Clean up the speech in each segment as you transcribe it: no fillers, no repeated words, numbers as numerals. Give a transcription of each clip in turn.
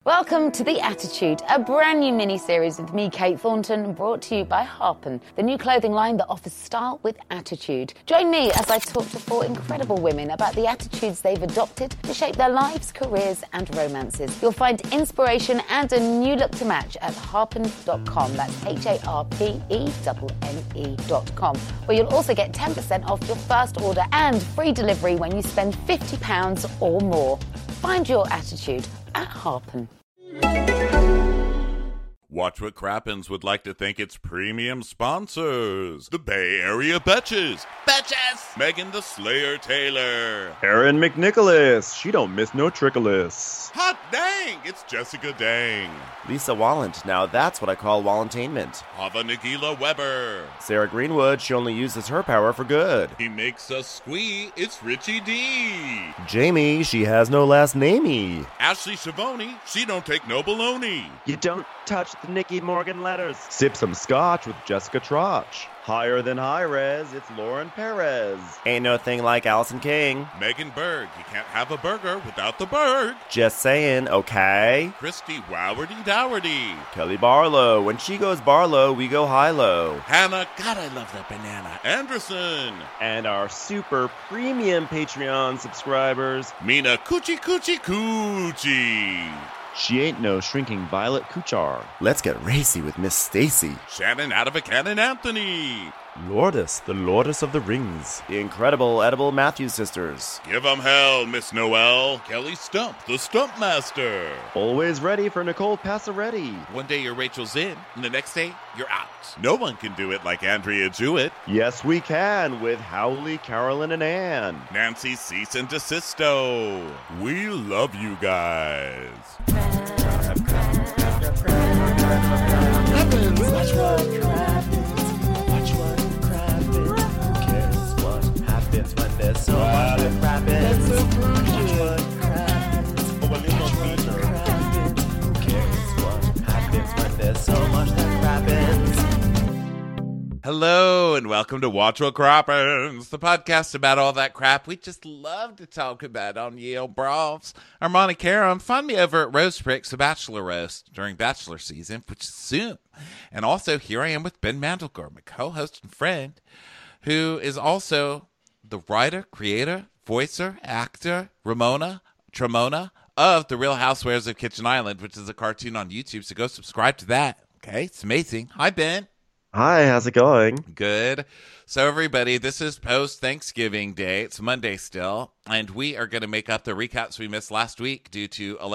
Welcome to The Attitude, a brand new mini-series with me, Kate Thornton, brought to you by Harpen, the new clothing line that offers style with attitude. Join me as I talk to four incredible women about the attitudes they've adopted to shape their lives, careers and romances. You'll find inspiration and a new look to match at harpen.com. That's HARPENNE.com, where you'll also get 10% off your first order and free delivery when you spend £50 or more. Find your attitude at Harpen. Watch What Crappens would like to thank its premium sponsors. The Bay Area Betches. Betches! Megan the Slayer Taylor. Erin McNicholas. She don't miss no trickolas. Hot dang! It's Jessica Dang. Lisa Wallant. Now that's what I call Wallantainment. Hava Nagila Weber. Sarah Greenwood. She only uses her power for good. He makes us squee. It's Richie D. Jamie. She has no last namey. Ashley Shavoni. She don't take no baloney. You don't touch the Nicky Morgan letters. Sip some scotch with Jessica Trotch. Higher than high res, it's Lauren Perez. Ain't no thing like Allison King. Megan Berg. You can't have a burger without the Berg. Just saying, okay? Christy Wowardy Dowardy. Kelly Barlow. When she goes Barlow, we go high-low. Hannah, God, I love that banana. Anderson. And our super premium Patreon subscribers. Mina Coochie Coochie Coochie. She ain't no shrinking Violet Kuchar. Let's get racy with Miss Stacy. Shannon out of a cannon Anthony. Lourdes, the Lourdes of the Rings. The incredible Edible Matthews sisters. Give 'em hell, Miss Noel. Kelly Stump, the Stump Master. Always ready for Nicole Passaretti. One day you're Rachel's in, and the next day you're out. No one can do it like Andrea Jewett. Yes, we can with Howley, Carolyn, and Ann. Nancy Cease and DeSisto. We love you guys. There's so much that happens. Watch what happens. Who cares what happens when there's so much that happens? Hello, and welcome to Watch What Crappens, the podcast about all that crap we just love to talk about on Yale Bravs. I'm Ronnie Karam. Find me over at Rose Pricks, a Bachelor Roast, during Bachelor season, which is soon. And also, here I am with Ben Mandelgard, my co-host and friend, who is also the writer, creator, voicer, actor, Tremona of The Real Housewives of Kitchen Island, which is a cartoon on YouTube, so go subscribe to that. Okay, it's amazing. Hi, Ben. Hi, how's it going? Good. So, everybody, this is post-Thanksgiving Day. It's Monday still, and we are going to make up the recaps we missed last week due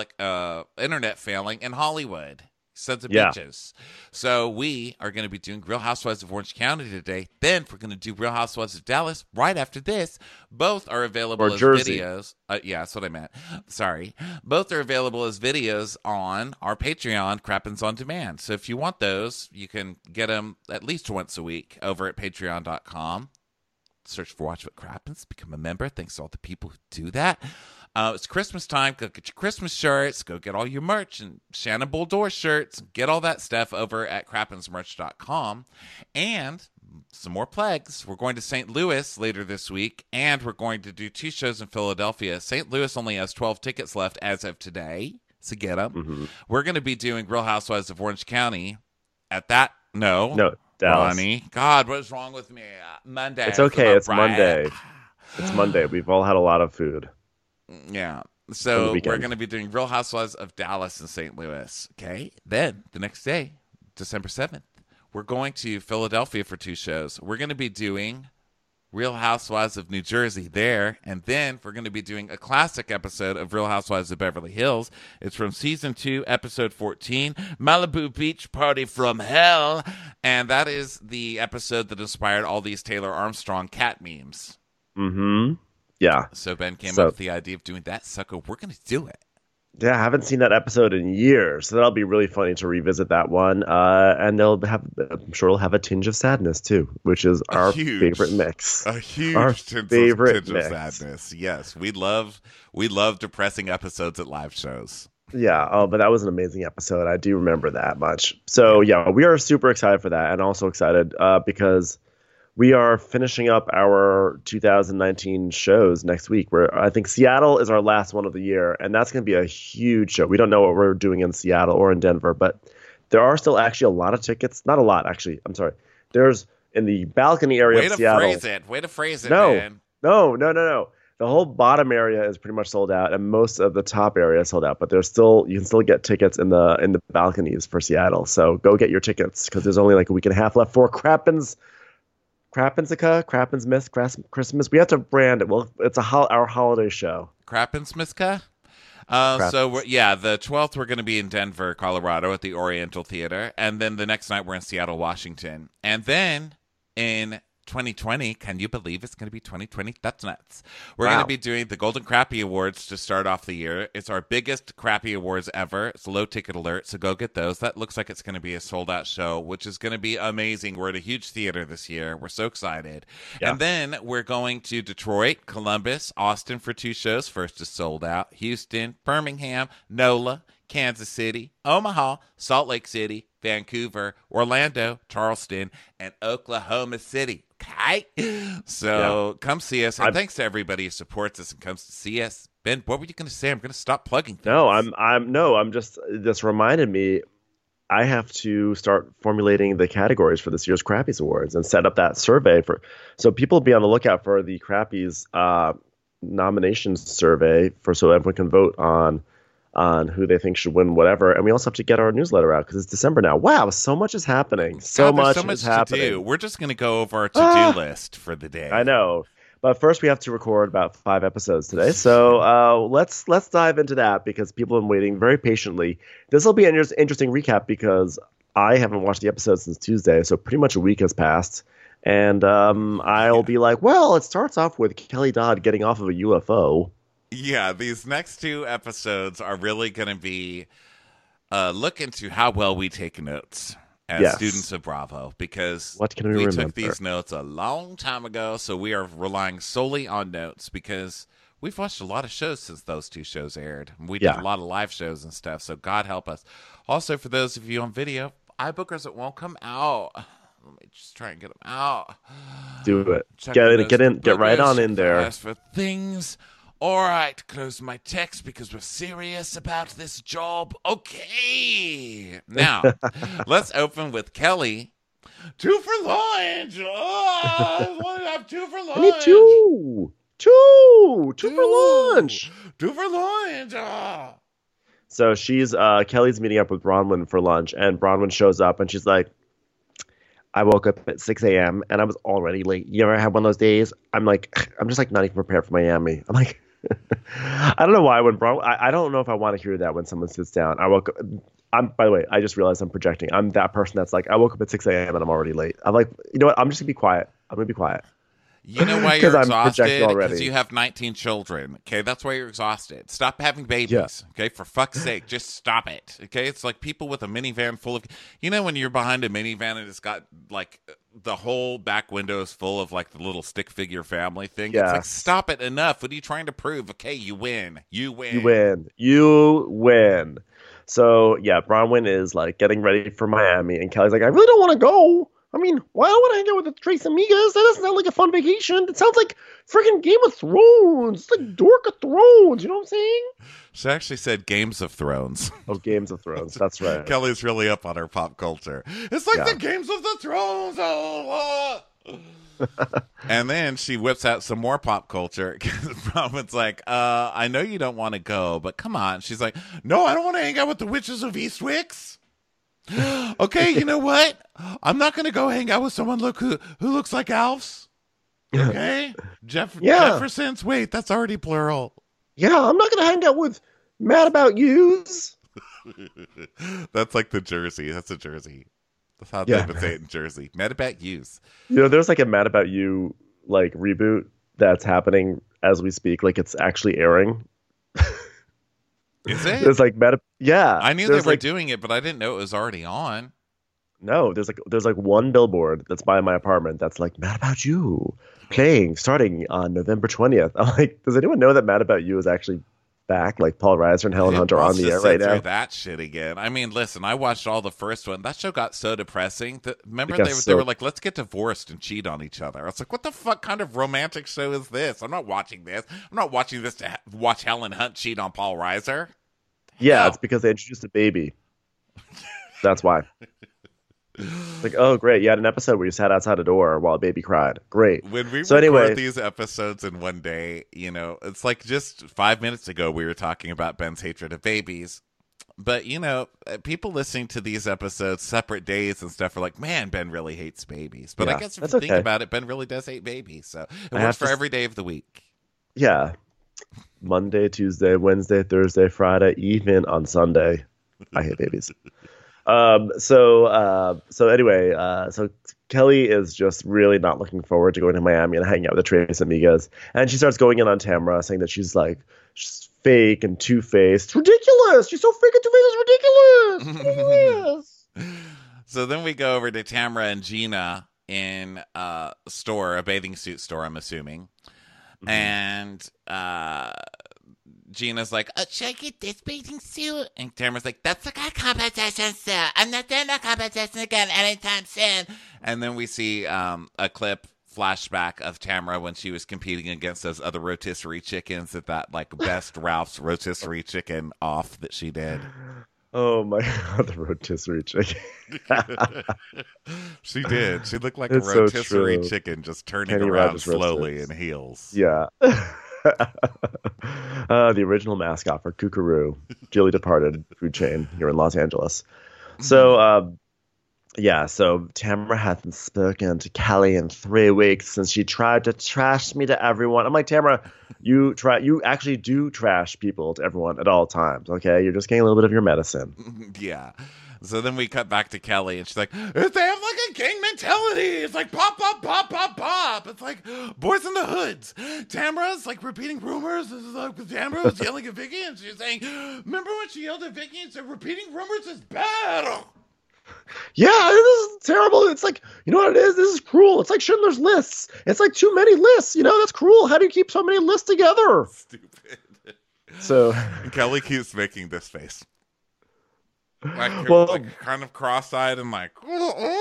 to internet failing in Hollywood. Sons of bitches. So we are going to be doing Real Housewives of Orange County today. Then we're going to do Real Housewives of Dallas right after this. Both are available as videos. Yeah, that's what I meant. Sorry. Both are available as videos on our Patreon, Crappens on Demand. So if you want those, you can get them at least once a week over at patreon.com. Search for Watch What Crappens. Become a member. Thanks to all the people who do that. It's Christmas time. Go get your Christmas shirts. Go get all your merch and Shannon Bulldor shirts. Get all that stuff over at crappensmerch.com. And some more plugs. We're going to St. Louis later this week, and we're going to do 2 shows in Philadelphia. St. Louis only has 12 tickets left as of today, so get them. Mm-hmm. We're going to be doing Real Housewives of Orange County at that. No, Dallas. Ronnie. God, what is wrong with me? Monday. It's okay. It's Monday. It's Monday. We've all had a lot of food. Yeah. So we're going to be doing Real Housewives of Dallas and St. Louis. Okay. Then the next day, December 7th, we're going to Philadelphia for 2 shows. We're going to be doing Real Housewives of New Jersey there. And then we're going to be doing a classic episode of Real Housewives of Beverly Hills. It's from season 2, episode 14, Malibu Beach Party from Hell. And that is the episode that inspired all these Taylor Armstrong cat memes. Mm-hmm. Yeah. So Ben came up with the idea of doing that. So we're going to do it. Yeah, I haven't seen that episode in years, so that'll be really funny to revisit that one. And I'm sure it'll have a tinge of sadness too, which is our favorite mix. A huge tinge of sadness. Yes, we love depressing episodes at live shows. Yeah. Oh, but that was an amazing episode. I do remember that much. So yeah, we are super excited for that, and also excited because we are finishing up our 2019 shows next week. Where I think Seattle is our last one of the year, and that's going to be a huge show. We don't know what we're doing in Seattle or in Denver, but there are still actually a lot of tickets. Not a lot, actually. I'm sorry. There's in the balcony area of Seattle. Way to phrase it, no, man. No. The whole bottom area is pretty much sold out, and most of the top area is sold out. But you can still get tickets in the balconies for Seattle. So go get your tickets because there's only like a week and a half left for Crappensica, Crappen's Christmas. We have to brand it. Well, it's our holiday show. Crappensica? The 12th we're going to be in Denver, Colorado at the Oriental Theater. And then the next night we're in Seattle, Washington. And then in 2020, can you believe it's going to be 2020? That's nuts. We're going to be doing the Golden Crappie Awards to start off the year. It's our biggest Crappie Awards ever. It's low ticket alert, so go get those. That looks like it's going to be a sold-out show, which is going to be amazing. We're at a huge theater this year. We're so excited. Yeah. And then we're going to Detroit, Columbus, Austin for 2 shows. First is sold out. Houston, Birmingham, NOLA, Kansas City, Omaha, Salt Lake City, Vancouver, Orlando, Charleston, and Oklahoma City. Okay? So come see us. And thanks to everybody who supports us and comes to see us. Ben, what were you going to say? I'm going to stop plugging things. I'm just this reminded me I have to start formulating the categories for this year's Crappies Awards and set up that survey so people be on the lookout for the Crappies nominations survey so everyone can vote on who they think should win whatever. And we also have to get our newsletter out because it's December now. Wow, so much is happening. So much is happening. To do. We're just going to go over our to-do list for the day. I know. But first we have to record about 5 episodes today. So let's dive into that because people have been waiting very patiently. This will be an interesting recap because I haven't watched the episode since Tuesday, so pretty much a week has passed. And I'll be like, well, it starts off with Kelly Dodd getting off of a UFO. Yeah, these next 2 episodes are really going to be look into how well we take notes as students of Bravo, because we took these notes a long time ago, so we are relying solely on notes because we've watched a lot of shows since those 2 shows aired. We did a lot of live shows and stuff, so God help us. Also, for those of you on video, iBookers, it won't come out. Let me just try and get them out. Do it. Get right on in there. As for things... All right, close my text because we're serious about this job. Okay. Now, let's open with Kelly. 2 for lunch. I want to have 2 for lunch. I need 2. 2 for lunch. 2 for lunch. So Kelly's meeting up with Bronwyn for lunch, and Bronwyn shows up, and she's like, I woke up at 6 a.m. and I was already late. You ever had one of those days? I'm just like not even prepared for Miami. I'm like, I don't know why I don't know if I want to hear that when someone sits down. By the way, I just realized I'm projecting. I'm that person that's like, I woke up at 6 a.m. and I'm already late. I'm like, you know what? I'm just going to be quiet. I'm going to be quiet. You know why you're exhausted? Because you have 19 children. Okay, that's why you're exhausted. Stop having babies. Yeah. Okay, for fuck's sake, just stop it. Okay, it's like people with a minivan full of. You know when you're behind a minivan and it's got like the whole back window is full of like the little stick figure family thing. Yeah. It's like stop it. Enough. What are you trying to prove? Okay, you win. You win. So yeah, Bronwyn is like getting ready for Miami, and Kelly's like, I really don't want to go. I mean, why do I want to hang out with the Trace Amigas? That doesn't sound like a fun vacation. It sounds like freaking Game of Thrones. It's like Dork of Thrones. You know what I'm saying? She actually said Games of Thrones. Oh, Games of Thrones. That's right. Kelly's really up on her pop culture. It's like the Games of the Thrones. And then she whips out some more pop culture. Robin's like, I know you don't want to go, but come on. She's like, no, I don't want to hang out with the witches of Eastwicks. Okay, you know what? I'm not going to go hang out with someone who looks like Alfs. Okay? Jeffersons. Wait, that's already plural. Yeah, I'm not going to hang out with Mad About Yous. That's like the Jersey. That's a Jersey. That's how they would say it in Jersey. Mad About Yous. You know, there's like a Mad About You like reboot that's happening as we speak. Like it's actually airing. Is it? There's like I knew they were doing it, but I didn't know it was already on. No, there's like one billboard that's by my apartment that's like Mad About You playing starting on November 20th. I'm like, does anyone know that Mad About You is actually back. Like Paul Reiser and Helen Hunt are on the air right now. That shit again. I mean, listen, I watched all the first one. That show got so depressing. Remember, they were like, let's get divorced and cheat on each other. I was like, what the fuck kind of romantic show is this? I'm not watching this. I'm not watching this to watch Helen Hunt cheat on Paul Reiser. Yeah, it's because they introduced a baby. That's why. Like, oh, great. You had an episode where you sat outside a door while a baby cried. Great. When we record these episodes in one day, you know, it's like just 5 minutes ago we were talking about Ben's hatred of babies. But, you know, people listening to these episodes separate days and stuff are like, man, Ben really hates babies. But I guess if you think about it, Ben really does hate babies. So it works for every day of the week. Yeah. Monday, Tuesday, Wednesday, Thursday, Friday, even on Sunday. I hate babies. So Kelly is just really not looking forward to going to Miami and hanging out with the Tres Amigas. And she starts going in on Tamra, saying that she's fake and two-faced. It's ridiculous. She's so fake and two-faced. It's ridiculous. So then we go over to Tamra and Gina in a bathing suit store, I'm assuming. Mm-hmm. And Gina's like, oh, should I get this bathing suit? And Tamara's like, that's like a competition, sir. I'm not doing that competition again anytime soon. And then we see a clip flashback of Tamara when she was competing against those other rotisserie chickens at that like best Ralph's rotisserie chicken off that she did. Oh my God, the rotisserie chicken. She did. She looked like it's a rotisserie chicken just turning Kenny around Rogers slowly roasters. in heels. Yeah. The original mascot for Kookaroo, dearly departed food chain here in Los Angeles. So, so Tamara hasn't spoken to Kelly in 3 weeks since she tried to trash me to everyone. I'm like, Tamara, you actually do trash people to everyone at all times, okay? You're just getting a little bit of your medicine. Yeah. So then we cut back to Kelly, and she's like, they have like a gang mentality. It's like pop, pop, pop, pop, pop. It's like Boys in the Hoods. Tamara's like repeating rumors. This is like Tamara was yelling at Vicky, and she's saying, remember when she yelled at Vicky and said, repeating rumors is bad. Yeah, this is terrible. It's like, you know what it is? This is cruel. It's like Schindler's Lists. It's like too many lists. You know, that's cruel. How do you keep so many lists together? Stupid. So Kelly keeps making this face. Like, like kind of cross-eyed and like, but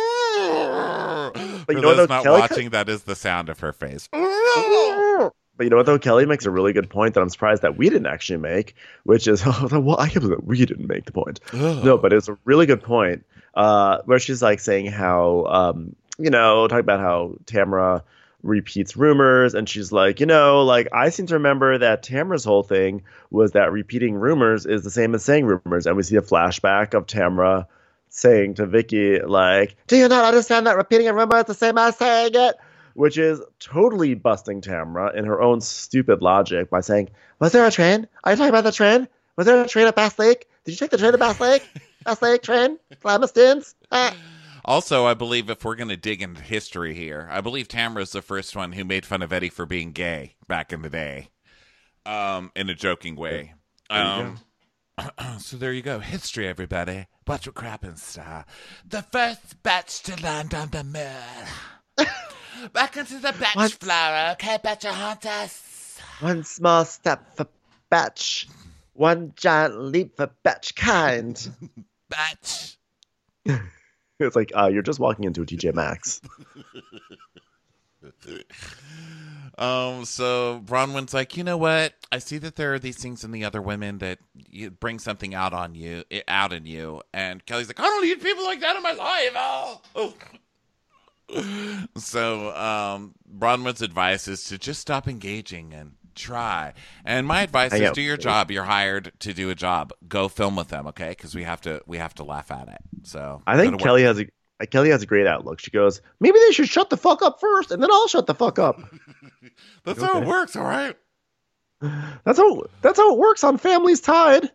you know what, not watching, that is the sound of her face. But you know what, though? Kelly makes a really good point that I'm surprised that we didn't actually make, which is, well, I can't believe that we didn't make the point. No, but it's a really good point where she's like saying how, talking about how Tamara repeats rumors, and she's like, I seem to remember that Tamara's whole thing was that repeating rumors is the same as saying rumors. And we see a flashback of Tamara saying to Vicky, like, do you not understand that repeating a rumor is the same as saying it? Which is totally busting Tamara in her own stupid logic by saying, was there a train? Are you talking about the train? Was there a train at Bass Lake? Did you take the train to Bass Lake? Bass Lake train? Clamastins? Also, I believe if we're going to dig into history here, I believe Tamara's the first one who made fun of Eddie for being gay back in the day, in a joking way. So there you go. History, everybody. Watch what happens. The first batch to land on the moon. Back into the batch flower. Okay, batch hunt us. One small step for batch. One giant leap for batch kind. Batch. It's like, you're just walking into a TJ Maxx. So Bronwyn's like, you know what? I see that there are these things in the other women that you bring something out in you. And Kelly's like, I don't need people like that in my life. Oh. So Bronwyn's advice is to just stop engaging and try. And my advice is do your job. You're hired to do a job. Go film with them, okay? Because we have to laugh at it. So I think Kelly has a great outlook. She goes, maybe they should shut the fuck up first, and then I'll shut the fuck up. That's how it works, all right? That's how it works on Family's Tide.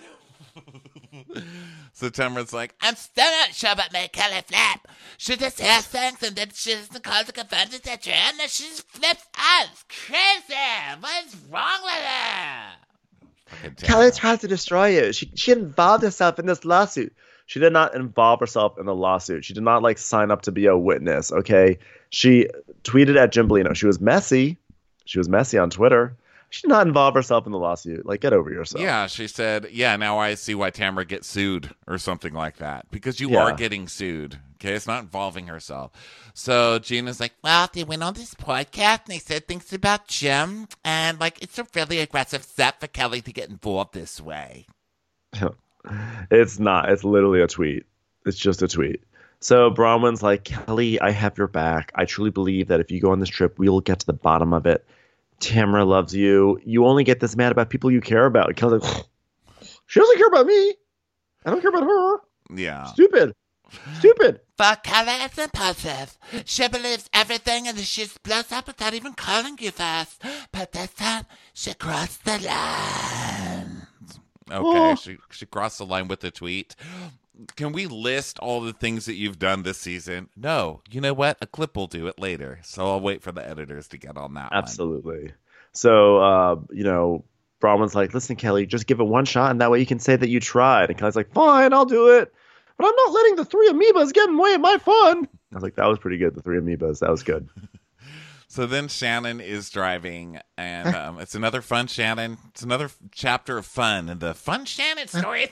So Tamara's like, I'm still not sure about my Kelly flip. She just hears things and then she doesn't call to confirm that they're true, and then she just flips out. It's crazy. What's wrong with her? Kelly tries to destroy you. She involved herself in this lawsuit. She did not involve herself in the lawsuit. She did not sign up to be a witness, okay? She tweeted at Jim Bellino. She was messy. She was messy on Twitter. She did not involve herself in the lawsuit. Like, get over yourself. Yeah, she said, yeah, now I see why Tamara gets sued or something like that. Because you Yeah. are getting sued. Okay, it's not involving herself. So Gina's like, well, they went on this podcast and they said things about Jim. And, like, it's a really aggressive step for Kelly to get involved this way. It's not. It's literally a tweet. It's just a tweet. So Bronwyn's like, Kelly, I have your back. I truly believe that if you go on this trip, we will get to the bottom of it. Tamara loves you. You only get this mad about people you care about. And Kelly's like, she doesn't care about me. I don't care about her. Yeah. Stupid. But Kelly is impulsive. She believes everything and she blows up without even calling you first. But this time, she crossed the line. Okay, she crossed the line with the tweet. Can we list all the things that you've done this season? No. You know what? A clip will do it later. So I'll wait for the editors to get on that Absolutely. So, Bronwyn's like, listen, Kelly, just give it one shot, and that way you can say that you tried. And Kelly's like, fine, I'll do it. But I'm not letting the 3 amoebas get in the way of my fun. I was like, that was pretty good, the 3 amoebas. That was good. So then Shannon is driving, and it's another fun Shannon. It's another chapter of fun in the Fun Shannon storyline.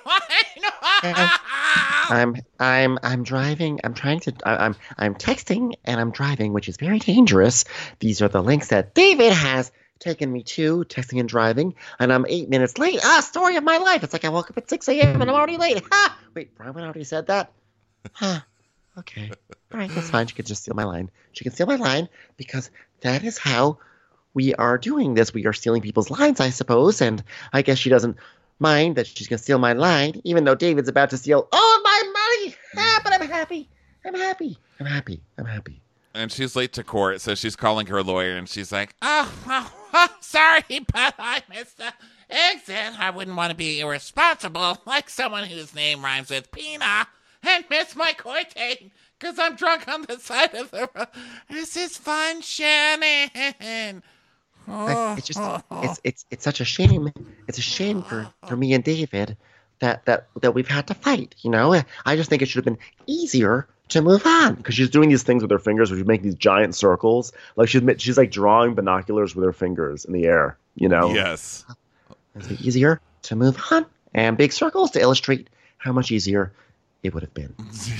I'm driving. I'm texting and I'm driving, which is very dangerous. These are the links that David has taken me to, texting and driving, and I'm 8 minutes late. Story of my life. It's like I woke up at 6 a.m. and I'm already late. Wait, Bronwyn already said that? Okay. All right, that's fine. She can just steal my line. She can steal my line because that is how we are doing this. We are stealing people's lines, I suppose, and I guess she doesn't mind that she's going to steal my line, even though David's about to steal all of my money. But I'm happy. I'm happy. And she's late to court, so she's calling her lawyer, and she's like, oh, sorry, but I missed the exit. I wouldn't want to be irresponsible like someone whose name rhymes with Pina and miss my court date because I'm drunk on the side of the road. This is fun, Shannon. It's just it's such a shame. It's a shame for me and David that we've had to fight. I just think it should have been easier to move on. Because she's doing these things with her fingers where she make these giant circles. Like she's like drawing binoculars with her fingers in the air, Yes. Is it easier to move on? And big circles to illustrate how much easier it would have been.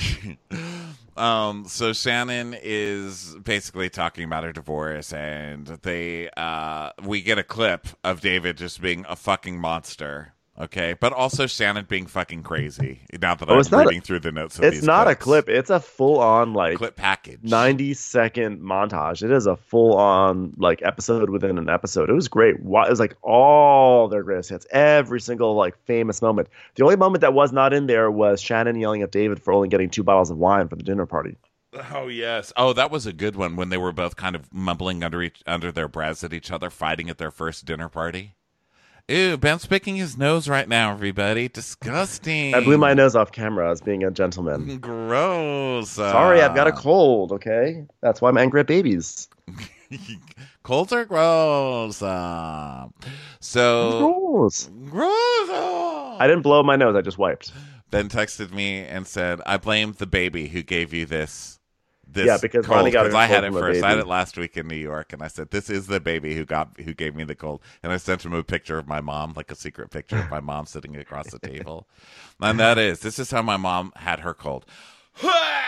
So Shannon is basically talking about her divorce, and we get a clip of David just being a fucking monster. Okay, but also Shannon being fucking crazy. Now that I'm reading through the notes of these it's not clips. a clip. It's a full-on clip package, 90-second montage. It is a full-on episode within an episode. It was great. It was like all their greatest hits, every single famous moment. The only moment that was not in there was Shannon yelling at David for only getting 2 bottles of wine for the dinner party. Oh yes. Oh, that was a good one when they were both kind of mumbling under their breaths at each other, fighting at their first dinner party. Ew, Ben's picking his nose right now, everybody. Disgusting. I blew my nose off camera as being a gentleman. Gross. Sorry, I've got a cold, okay? That's why I'm angry at babies. Colds are gross. Gross. I didn't blow my nose, I just wiped. Ben texted me and said, I blame the baby who gave you this because cold, Ronnie got it. I had it first. I had it last week in New York, and I said, "This is the baby who gave me the cold." And I sent him a picture of my mom, like a secret picture of my mom sitting across the table. And this is how my mom had her cold. You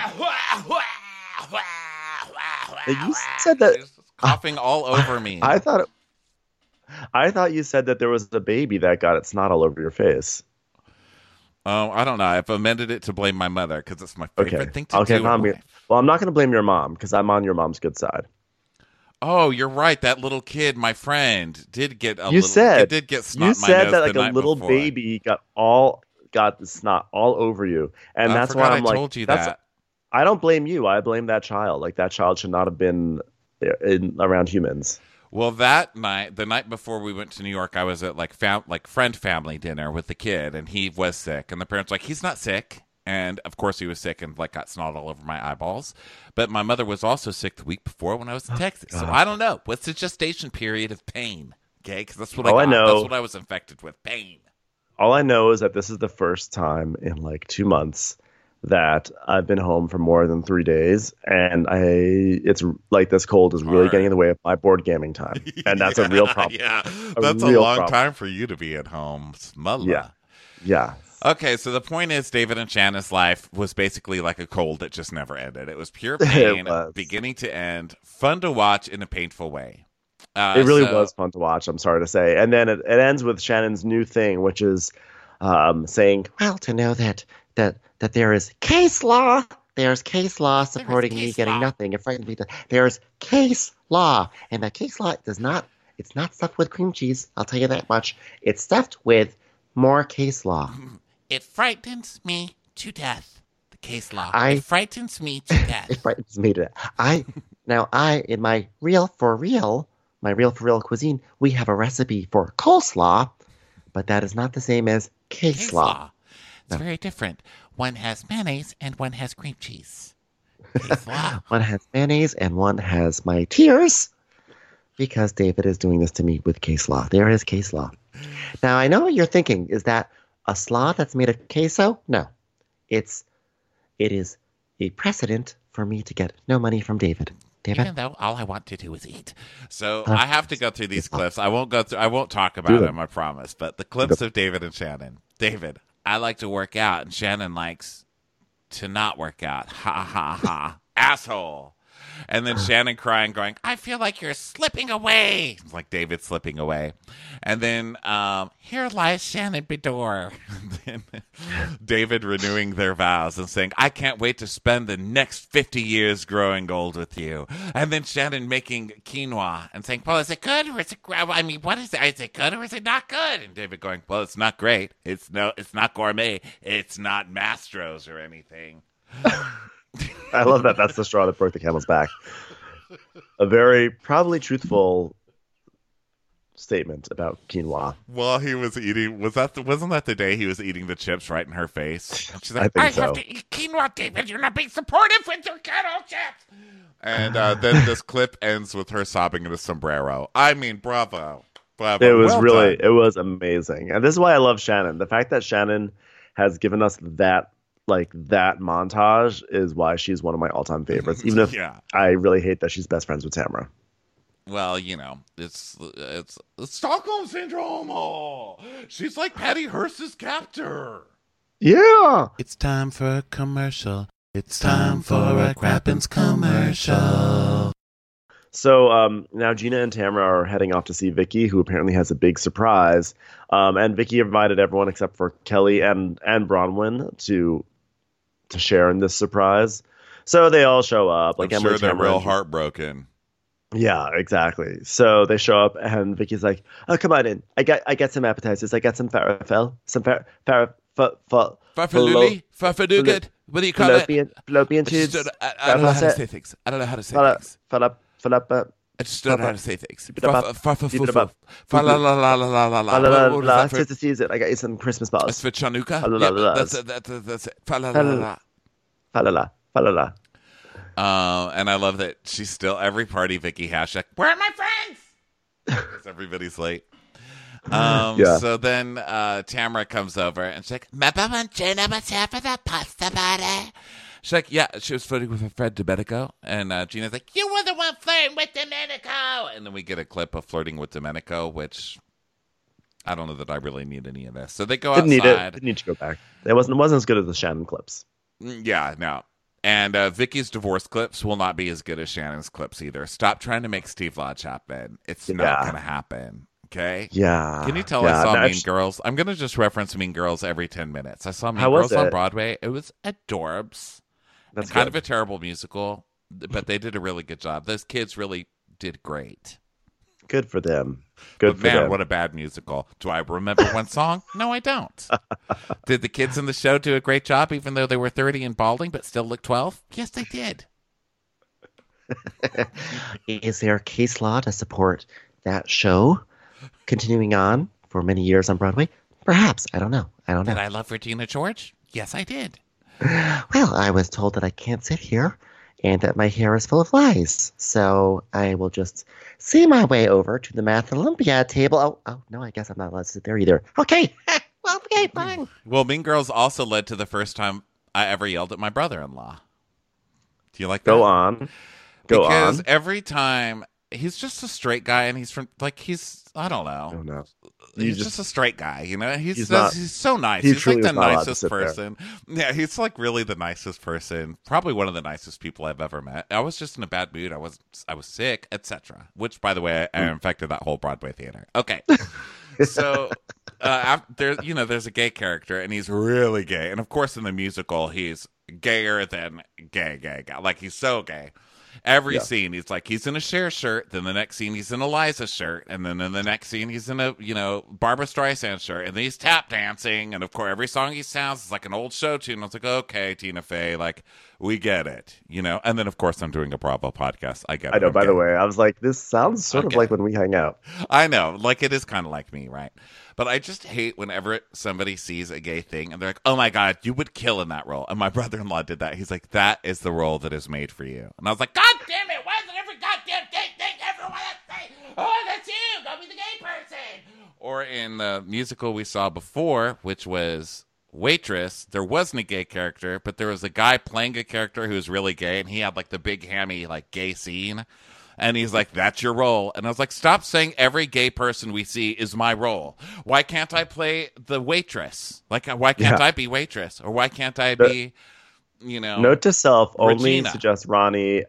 said that She's coughing all over me. I thought you said that there was a baby that got its snot all over your face. Oh, I don't know. I've amended it to blame my mother because it's my favorite thing to do. Well, I'm not going to blame your mom because I'm on your mom's good side. Oh, you're right. That little kid, my friend, did get snot. You in said my nose that the a little before. baby got the snot all over you, and that's why I'm I told you that. I don't blame you. I blame that child. That child should not have been around humans. Well, that night, the night before we went to New York, I was at friend family dinner with the kid, and he was sick, and the parents were like, he's not sick. And of course he was sick and got snot all over my eyeballs. But my mother was also sick the week before when I was in Texas. God. So I don't know. What's the gestation period of pain? Okay, because that's what I know. That's what I was infected with, pain. All I know is that this is the first time in 2 months that I've been home for more than 3 days, and it's like this cold is really getting in the way of my board gaming time, and that's a real problem. Yeah, that's a long time for you to be at home. Smother. Yeah. Okay, so the point is, David and Shannon's life was basically like a cold that just never ended. It was pure pain, beginning to end, fun to watch in a painful way. It really was fun to watch, I'm sorry to say. And then it ends with Shannon's new thing, which is saying, well, to know that there is case law. There's case law supporting me getting nothing. It frightens me. There's case law. And that case law it's not stuffed with cream cheese. I'll tell you that much. It's stuffed with more case law. It frightens me to death. The case law. It frightens me to death. It frightens me to death. In my real for real cuisine, we have a recipe for coleslaw, but that is not the same as case law. It's very different. One has mayonnaise and one has cream cheese. Case law. One has mayonnaise and one has my tears, because David is doing this to me with case law. There is case law. Now, I know what you're thinking. Is that a slaw that's made of queso? No. It is a precedent for me to get no money from David. David? Even though all I want to do is eat. So I have to go through these clips. I won't talk about them, I promise. But the clips of David and Shannon. David, I like to work out, and Shannon likes to not work out. Ha, ha, ha. Asshole. And then Shannon crying, going, I feel like you're slipping away. It's like David slipping away. And then, here lies Shannon Bedore. Then David renewing their vows and saying, I can't wait to spend the next 50 years growing old with you. And then Shannon making quinoa and saying, well, is it good or is it, what is it? Is it good or is it not good? And David going, well, it's not great. It's not gourmet. It's not Mastro's or anything. I love that. That's the straw that broke the camel's back. A very probably truthful statement about quinoa. While he was eating, wasn't that the day he was eating the chips right in her face? And she's like, I think so. have to eat quinoa, David. You're not being supportive with your kettle chips. And then this clip ends with her sobbing in a sombrero. I mean, bravo. It was it was amazing. And this is why I love Shannon. The fact that Shannon has given us that montage is why she's one of my all-time favorites, even if I really hate that she's best friends with Tamara. Well, it's Stockholm Syndrome. Oh, she's like Patty Hearst's captor. Yeah. It's time for a commercial. It's time for a Crappens commercial. So now Gina and Tamara are heading off to see Vicky, who apparently has a big surprise. And Vicky invited everyone except for Kelly and Bronwyn to share in this surprise. So they all show up. I'm sure they're real heartbroken. Yeah, exactly. So they show up, and Vicky's like, "Oh, come on in. I got some appetizers. I got some falafel, some farfadoodle. What do you call it? Fallopian tubes. I don't know how to say things. I just don't know how to say things. I got you some Christmas balls. That's for Chanuka. That's Falala. And I love that she's still every party Vicky has. Like, where are my friends? Because everybody's late. So then Tamara comes over and she's like, "Remember Gina was here for the pasta party?" She's like, yeah, she was flirting with her friend Domenico. And Gina's like, you were the one flirting with Domenico. And then we get a clip of flirting with Domenico, which I don't know that I really need any of this. So they go outside. Didn't need to go back. It wasn't as good as the Shannon clips. Yeah, no. And Vicky's divorce clips will not be as good as Shannon's clips either. Stop trying to make Steve Lodge happen. It's not going to happen. Okay? Yeah. Can you tell I saw Mean Girls? I'm going to just reference Mean Girls every 10 minutes. I saw Mean Girls on Broadway. It was adorbs. That's kind of a terrible musical, but they did a really good job. Those kids really did great. Good for them. What a bad musical. Do I remember one song? No, I don't. Did the kids in the show do a great job, even though they were 30 and balding, but still look 12? Yes, they did. Is there case law to support that show continuing on for many years on Broadway? Perhaps. I don't know. Did I love Regina George? Yes, I did. Well, I was told that I can't sit here and that my hair is full of lies. So I will just see my way over to the Math Olympiad table. Oh, no, I guess I'm not allowed to sit there either. Okay. Well, okay, fine. Well, Mean Girls also led to the first time I ever yelled at my brother-in-law. Do you like that? Go on. Because every time he's just a straight guy, and he's I don't know. Oh, no. He's just a straight guy, you know. He's so nice. He He's like truly the is not allowed to nicest sit there. person. Yeah, he's like really the nicest person. Probably one of the nicest people I've ever met. I was just in a bad mood. I was sick, etc. Which, by the way, I infected that whole Broadway theater. Okay, so there's a gay character, and he's really gay, and of course, in the musical, he's gayer than gay. Like he's so gay. Every scene, he's in a Cher shirt. Then the next scene, he's in a Liza shirt, and then in the next scene, he's in a Barbra Streisand shirt, and then he's tap dancing. And of course, every song he sounds is like an old show tune. I was like, okay, Tina Fey, like we get it, And then of course, I'm doing a Bravo podcast. I get it. I know. By the way, I was like, this sounds sort of like when we hang out. I know, like it is kind of like me, right? But I just hate whenever somebody sees a gay thing and they're like, oh my God, you would kill in that role. And my brother-in-law did that. He's like, that is the role that is made for you. And I was like, God damn it, why is it every goddamn gay thing everyone has to say, oh, that's you, go be the gay person. Or in the musical we saw before, which was Waitress, there wasn't a gay character, but there was a guy playing a character who was really gay, and he had like the big hammy like gay scene. And he's like, that's your role. And I was like, stop saying every gay person we see is my role. Why can't I play the waitress? Like, why can't I be Waitress? Or why can't I be, Note to self, only Regina. suggest Ronnie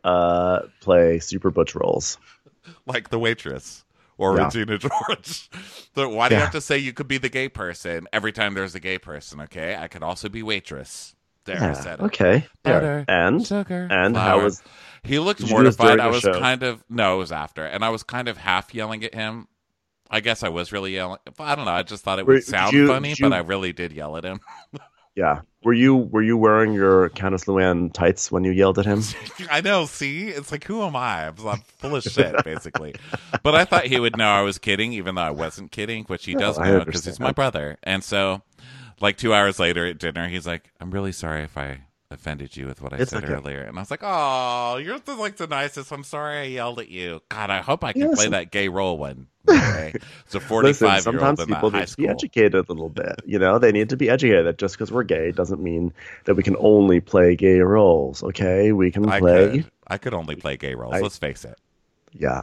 play super butch roles. like the Waitress or Regina George. So why do you have to say you could be the gay person every time there's a gay person, okay? I could also be Waitress. There, I said it. Okay. Butter, And sugar, and flour. how was... He looked Did you do this mortified. during I the was show? No, it was after. And I was kind of half yelling at him. I guess I was really yelling. I don't know. I just thought it would sound funny, but I really did yell at him. Yeah. Were you wearing your Countess Luann tights when you yelled at him? I know. See? It's like, who am I? I'm full of shit, basically. But I thought he would know I was kidding, even though I wasn't kidding, which he does I know because understand. he's my brother. And so, like 2 hours later at dinner, he's like, I'm really sorry if I offended you with what I said earlier. And I was like, oh, you're the nicest. I'm sorry I yelled at you. God, I hope I can play that gay role one day. It's a 45-year-old sometimes in people high need to be school. educated a little bit. They need to be educated that just because we're gay doesn't mean that we can only play gay roles. Okay, we can play. I could only play gay roles. Let's face it. Yeah,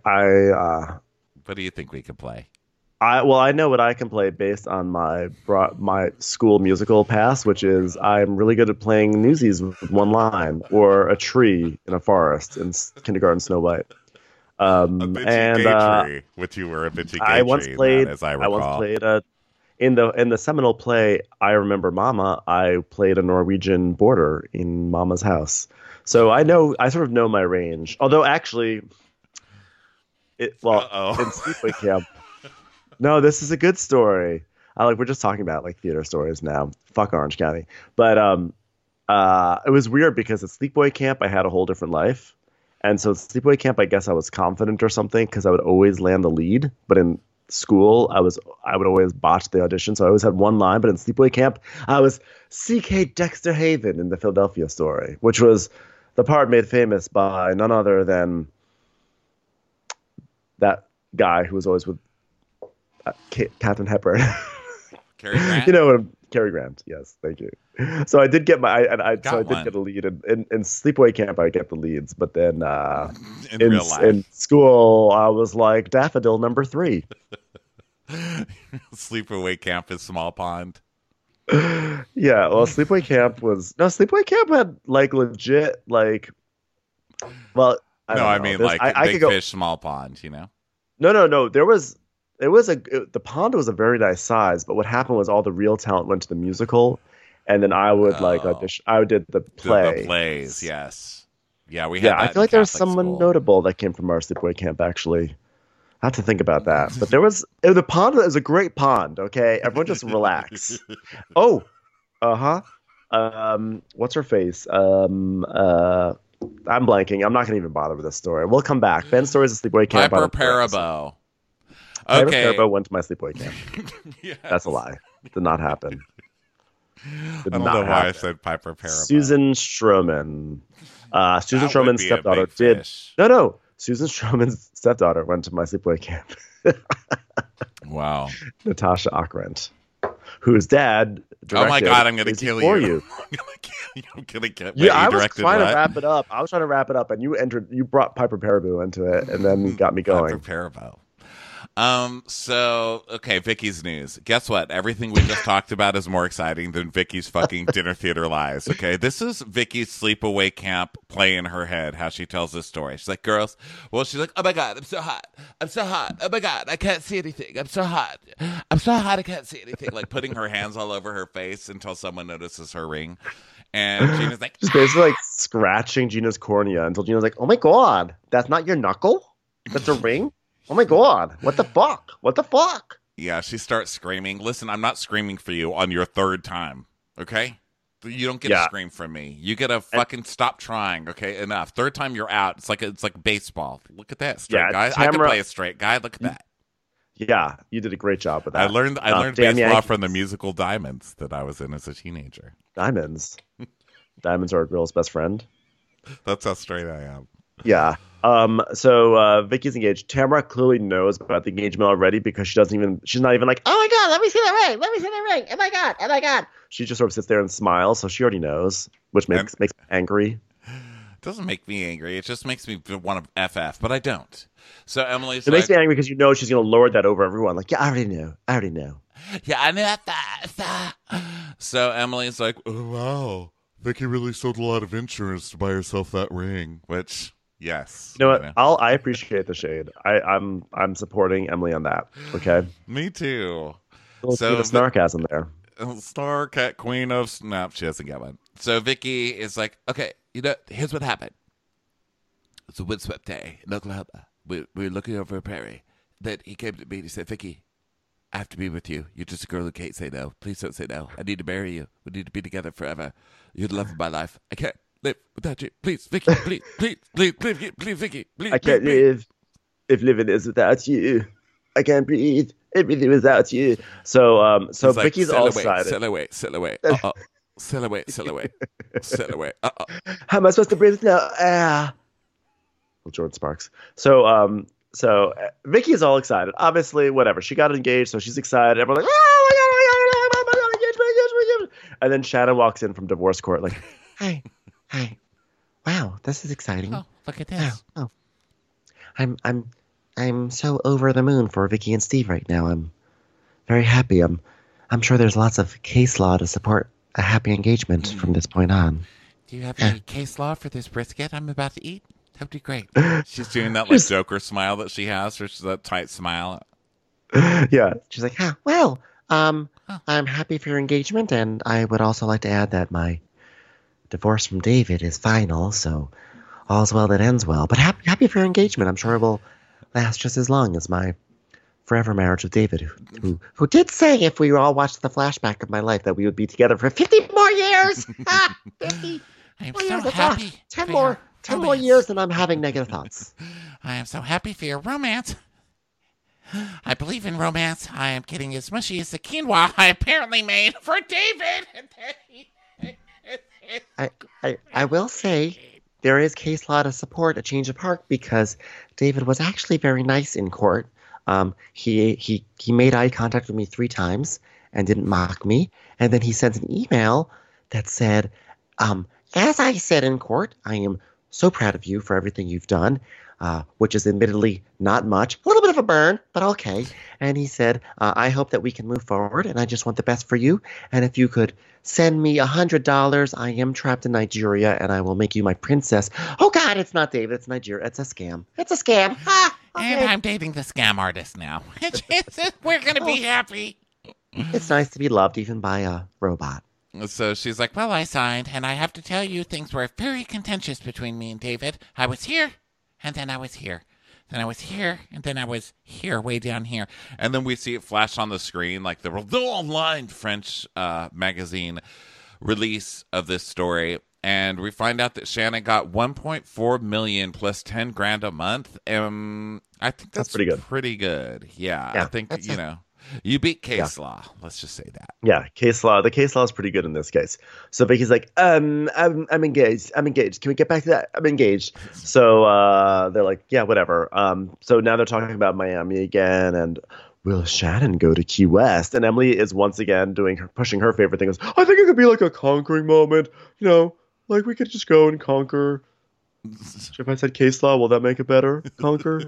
What do you think we could play? I know what I can play based on my school musical past, which is I'm really good at playing Newsies with one line or a tree in a forest in kindergarten Snow White. A bitchy gay tree, which you were a bitchy gay tree, as I recall. I once played in the seminal play I Remember Mama. I played a Norwegian boarder in Mama's house, so I sort of know my range. Although actually, in Sleepaway Camp. No, this is a good story. We're just talking about theater stories now. Fuck Orange County. But it was weird because at Sleepaway Camp I had a whole different life. And so at Sleepaway Camp I guess I was confident or something because I would always land the lead. But in school I would always botch the audition. So I always had one line. But in Sleepaway Camp I was C.K. Dexter Haven in the Philadelphia Story, which was the part made famous by none other than that guy who was always with Captain Hepburn. Cary Grant? Cary Grant. Yes, thank you. So I did get get a lead in Sleepaway Camp. I get the leads, but then in real life, in school, I was like Daffodil number 3. Sleepaway Camp is Small Pond. Yeah, well, Sleepaway Camp had legit Well, I mean Big Fish, Small Pond. No. The pond was a very nice size, but what happened was all the real talent went to the musical, and then I would audition. I did the play. The plays, yes. Yeah, we had that I feel like there was someone notable that came from our Sleepaway Camp, actually. I have to think about that. But the pond is a great pond, okay? Everyone just relax. Oh, what's her face? I'm blanking. I'm not going to even bother with this story. We'll come back. Ben's story is a Sleepaway Camp. Piper Parabo. Piper Okay. Parabo went to my Sleepaway Camp. Yes. That's a lie. Did not happen. I don't know why I said Piper Parabo. Susan Stroman. Susan That would Stroman's be a stepdaughter big did. fish. No. Susan Stroman's stepdaughter went to my Sleepaway Camp. Wow. Natasha Ockrent, whose dad Oh my directed God, I'm gonna is kill for you. you. I'm gonna get Yeah, I was directed trying to what? wrap it up. I was trying to wrap it up, and you brought Piper Perabo into it, and then got me going. Piper Perabo. So okay, Vicky's news. Guess what? Everything we just talked about is more exciting than Vicky's fucking dinner theater lies. Okay, this is Vicky's sleepaway camp play in her head. How she tells this story. She's like, girls. Well, she's like, oh my God, I'm so hot. I'm so hot. Oh my God, I can't see anything. I'm so hot. I'm so hot. I can't see anything. Like putting her hands all over her face until someone notices her ring. And Gina's like, Just basically like scratching Gina's cornea until Gina's like, oh my God, that's not your knuckle? That's a ring? Oh my God, what the fuck? What the fuck? yeah, she starts screaming. Listen, I'm not screaming for you on your third time, okay? You don't get to scream from me. You get to fucking stop trying, okay? Enough. Third time you're out. It's like baseball. Look at that straight guy. I can play a straight guy. Look at that. Yeah, you did a great job with that. I learned damn baseball Yankees. from the musical Diamonds that I was in as a teenager. Diamonds. Diamonds are a girl's best friend. That's how straight I am. Yeah. So Vicky's engaged. Tamara clearly knows about the engagement already because she's not even like, oh my God, let me see the ring. Let me see the ring. Oh my God. Oh my God. She just sort of sits there and smiles. So she already knows, which makes me angry. It doesn't make me angry. It just makes me want to FF, but I don't. So Emily's It makes me angry because you know she's going to lord that over everyone. Like, yeah, I already know. yeah, I knew that. So Emily's like, oh, wow. Vicky really sold a lot of insurance to buy herself that ring, which, yes. You know what? I appreciate the shade. I'm supporting Emily on that. Okay. Me too. So the sarcasm there. Star cat queen of snap. She doesn't get one. So Vicky is like, okay, here's what happened. It's a windswept day in Oklahoma. We were looking over a prairie. Then he came to me and he said, Vicky, I have to be with you. You're just a girl who can't say no. Please don't say no. I need to marry you. We need to be together forever. You're the love of my life. I can't live without you. Please, Vicky, please, Vicky, please. I can't live if living is without you. I can't breathe everything without you. So Vicky's all excited. Silhouette. Silhouette. How am I supposed to breathe now? Well, Jordan Sparks. So Vicky's all excited. Obviously, whatever. She got engaged, so she's excited. Everyone's like, oh my God, engagement. And then Shannon walks in from divorce court, like, hi. Wow, this is exciting. Oh, look at this. Oh. I'm so over the moon for Vicky and Steve right now. I'm very happy. I'm sure there's lots of case law to support a happy engagement from this point on. Do you have any case law for this brisket I'm about to eat? That would be great. She's doing that like Joker smile that she has, or she's that tight smile. Yeah. She's like, well, I'm happy for your engagement, and I would also like to add that my divorce from David is final, so all's well that ends well. But happy for your engagement. I'm sure it will last just as long as my forever marriage with David, who did say if we all watched the flashback of my life that we would be together for 50 more years. 50 I'm more so years. happy. 10 more years, and I'm having negative thoughts. I am so happy for your romance. I believe in romance. I am getting as mushy as the quinoa I apparently made for David. I will say there is case law to support a change of heart because David was actually very nice in court. He made eye contact with me 3 times and didn't mock me. And then he sent an email that said, as I said in court, I am so proud of you for everything you've done, which is admittedly not much. A little bit of a burn, but okay. And he said, I hope that we can move forward, and I just want the best for you. And if you could send me $100, I am trapped in Nigeria, and I will make you my princess. Oh, God, it's not David. It's Nigeria. It's a scam. It's a scam. Okay. And I'm dating the scam artist now. We're going to be happy. It's nice to be loved even by a robot. So she's like, well, I signed, and I have to tell you, things were very contentious between me and David. I was here, and then I was here. Then I was here, and then I was here, way down here. And then we see it flash on the screen, like the online French magazine release of this story. And we find out that Shannon got $1.4 million plus $10,000 a month. I think that's pretty good. Pretty good. Yeah, I think, you beat case law. Let's just say that. Yeah, case law. The case law is pretty good in this case. So Vicky's like, I'm engaged. I'm engaged. Can we get back to that? I'm engaged. So they're like, yeah, whatever. So now they're talking about Miami again, and will Shannon go to Key West? And Emily is once again pushing her favorite thing. Is, I think it could be like a conquering moment. Like we could just go and conquer. If I said case law, will that make it better? Conquer.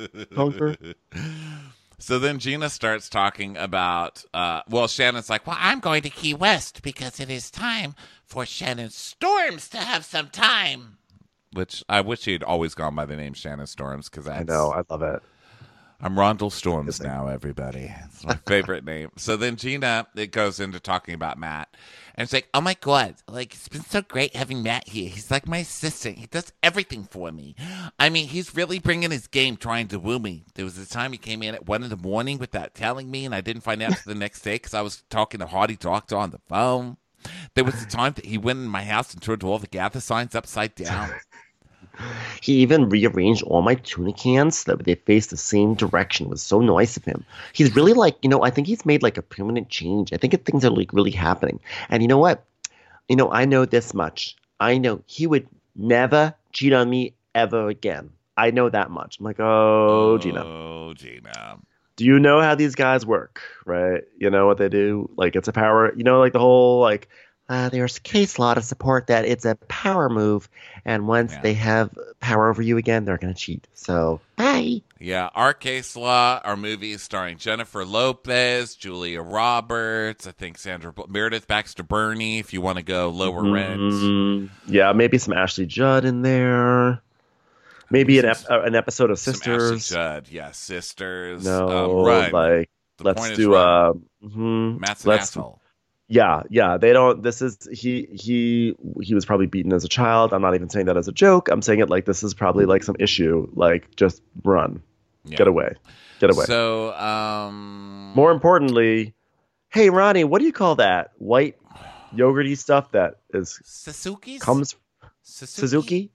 So then Gina starts talking about, Shannon's like, well, I'm going to Key West because it is time for Shannon Storms to have some time. Which I wish he'd always gone by the name Shannon Storms because I know, I love it. I'm Rondell Storms now, everybody. It's my favorite name. So then Gina, it goes into talking about Matt. And it's like, oh my God, like, it's been so great having Matt here. He's like my assistant. He does everything for me. I mean, he's really bringing his game trying to woo me. There was a time he came in at 1 a.m. without telling me, and I didn't find out until the next day because I was talking to Haughty Doctor on the phone. There was a time that he went in my house and turned all the gather signs upside down. He even rearranged all my tuna cans so that they face the same direction. It was so nice of him. He's really like, I think he's made like a permanent change. I think things are like really happening. And you know what? I know this much. I know he would never cheat on me ever again. I know that much. I'm like, Gina. Oh, Gina. Do you know how these guys work, right? You know what they do? Like, it's a power, like the whole, like, there's case law to support that it's a power move, and once they have power over you again, they're going to cheat. So, bye. Yeah, our case law, our movie starring Jennifer Lopez, Julia Roberts, I think Meredith Baxter Burney, if you want to go lower rent. Yeah, maybe some Ashley Judd in there. Maybe an episode of Sisters. Some Ashley Judd, yeah, Sisters. No, Run. like, let's do Matt's an asshole. Yeah. They don't. This is he was probably beaten as a child. I'm not even saying that as a joke. I'm saying it like this is probably like some issue. Like just run, get away. So, more importantly, hey Ronnie, what do you call that white yogurty stuff that is Suzuki? Suzuki?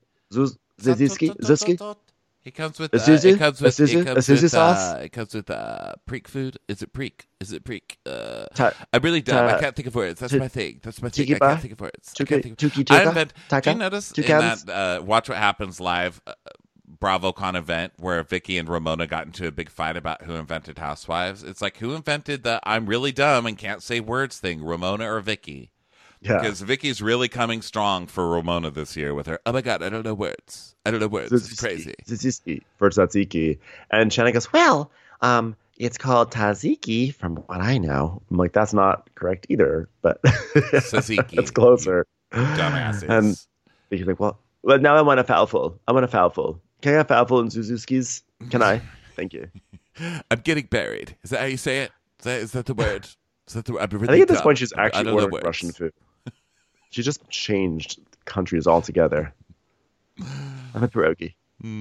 It comes with Azuzu? it comes with Azuzu sauce? It comes with Preek food. Is it Preek? I really don't. I can't think of words. That's my thing. I can't think of words. Do you notice in that Watch What Happens Live BravoCon event where Vicky and Ramona got into a big fight about who invented Housewives? It's like, who invented the I'm really dumb and can't say words thing, Ramona or Vicky? Yeah. Because Vicky's really coming strong for Ramona this year with her, oh my God, I don't know words. It's crazy. For tzatziki. And Shannon goes, well, it's called tzatziki from what I know. I'm like, that's not correct either, but tzatziki. It's closer. Dumbasses. And he's like, well, now I want a falafel. Can I have falafel and Suzuki's? Can I? Thank you. I'm getting buried. Is that how you say it? Is that the word? I think at this point she's actually ordered Russian food. She just changed countries altogether. I'm a pierogi.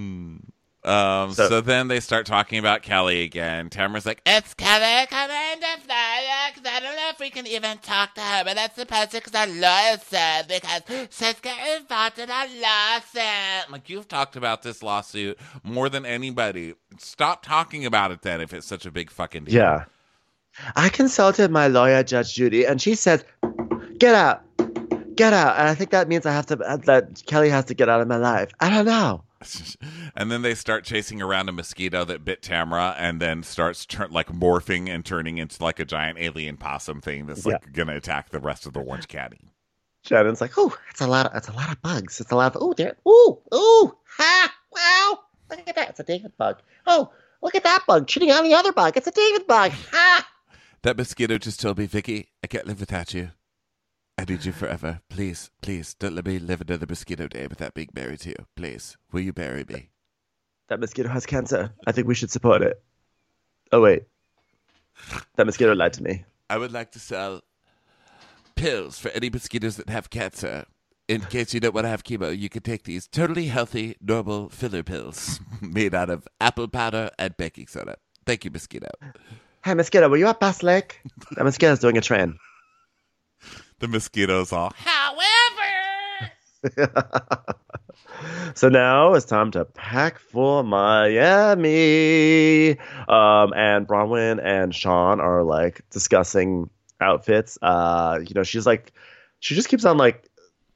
So then they start talking about Kelly again. Tamara's like, it's Kelly coming to Florida because I don't know if we can even talk to her, but that's supposed to because our lawyer said because she's getting involved in our lawsuit. Like, you've talked about this lawsuit more than anybody. Stop talking about it then if it's such a big fucking deal. Yeah. I consulted my lawyer, Judge Judy, and she says, get out. And I think that means that Kelly has to get out of my life. I don't know. And then they start chasing around a mosquito that bit Tamara and then starts morphing and turning into like a giant alien possum thing that's going to attack the rest of the Orange County. Shannon's like, oh, it's a lot of bugs. It's a lot of, ha, wow. Look at that. It's a David bug. Oh, look at that bug cheating on the other bug. It's a David bug. Ha. That mosquito just told me, Vicky, I can't live without you. I need you forever. Please, don't let me live another mosquito day without being married to you. Please, will you marry me? That mosquito has cancer. I think we should support it. Oh, wait. That mosquito lied to me. I would like to sell pills for any mosquitoes that have cancer. In case you don't want to have chemo, you can take these totally healthy, normal filler pills made out of apple powder and baking soda. Thank you, mosquito. Hey, mosquito, were you at Bass Lake? That mosquito's doing a train. The mosquitoes all, however. So now it's time to pack for Miami. And Bronwyn and Sean are like discussing outfits. She just keeps on like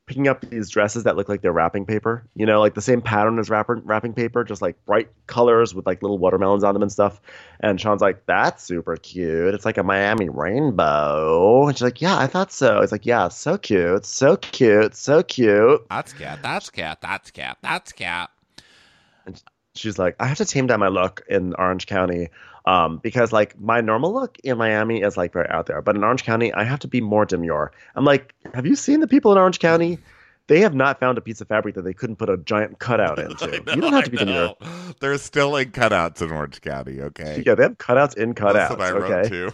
picking up these dresses that look like they're wrapping paper. Like the same pattern as wrapping paper, just like bright colors with like little watermelons on them and stuff. And Sean's like, "That's super cute. It's like a Miami rainbow." And she's like, "Yeah, I thought so." It's like, "Yeah, so cute, so cute, so cute." That's cat. That's cat. That's cat. That's cat. And she's like, "I have to tame down my look in Orange County, because like my normal look in Miami is like very out there, but in Orange County, I have to be more demure." I'm like, "Have you seen the people in Orange County? They have not found a piece of fabric that they couldn't put a giant cutout into. You don't have to be demure." There's still in cutouts in Orange County, okay? Yeah, they have cutouts in cutouts. That's what I wrote too.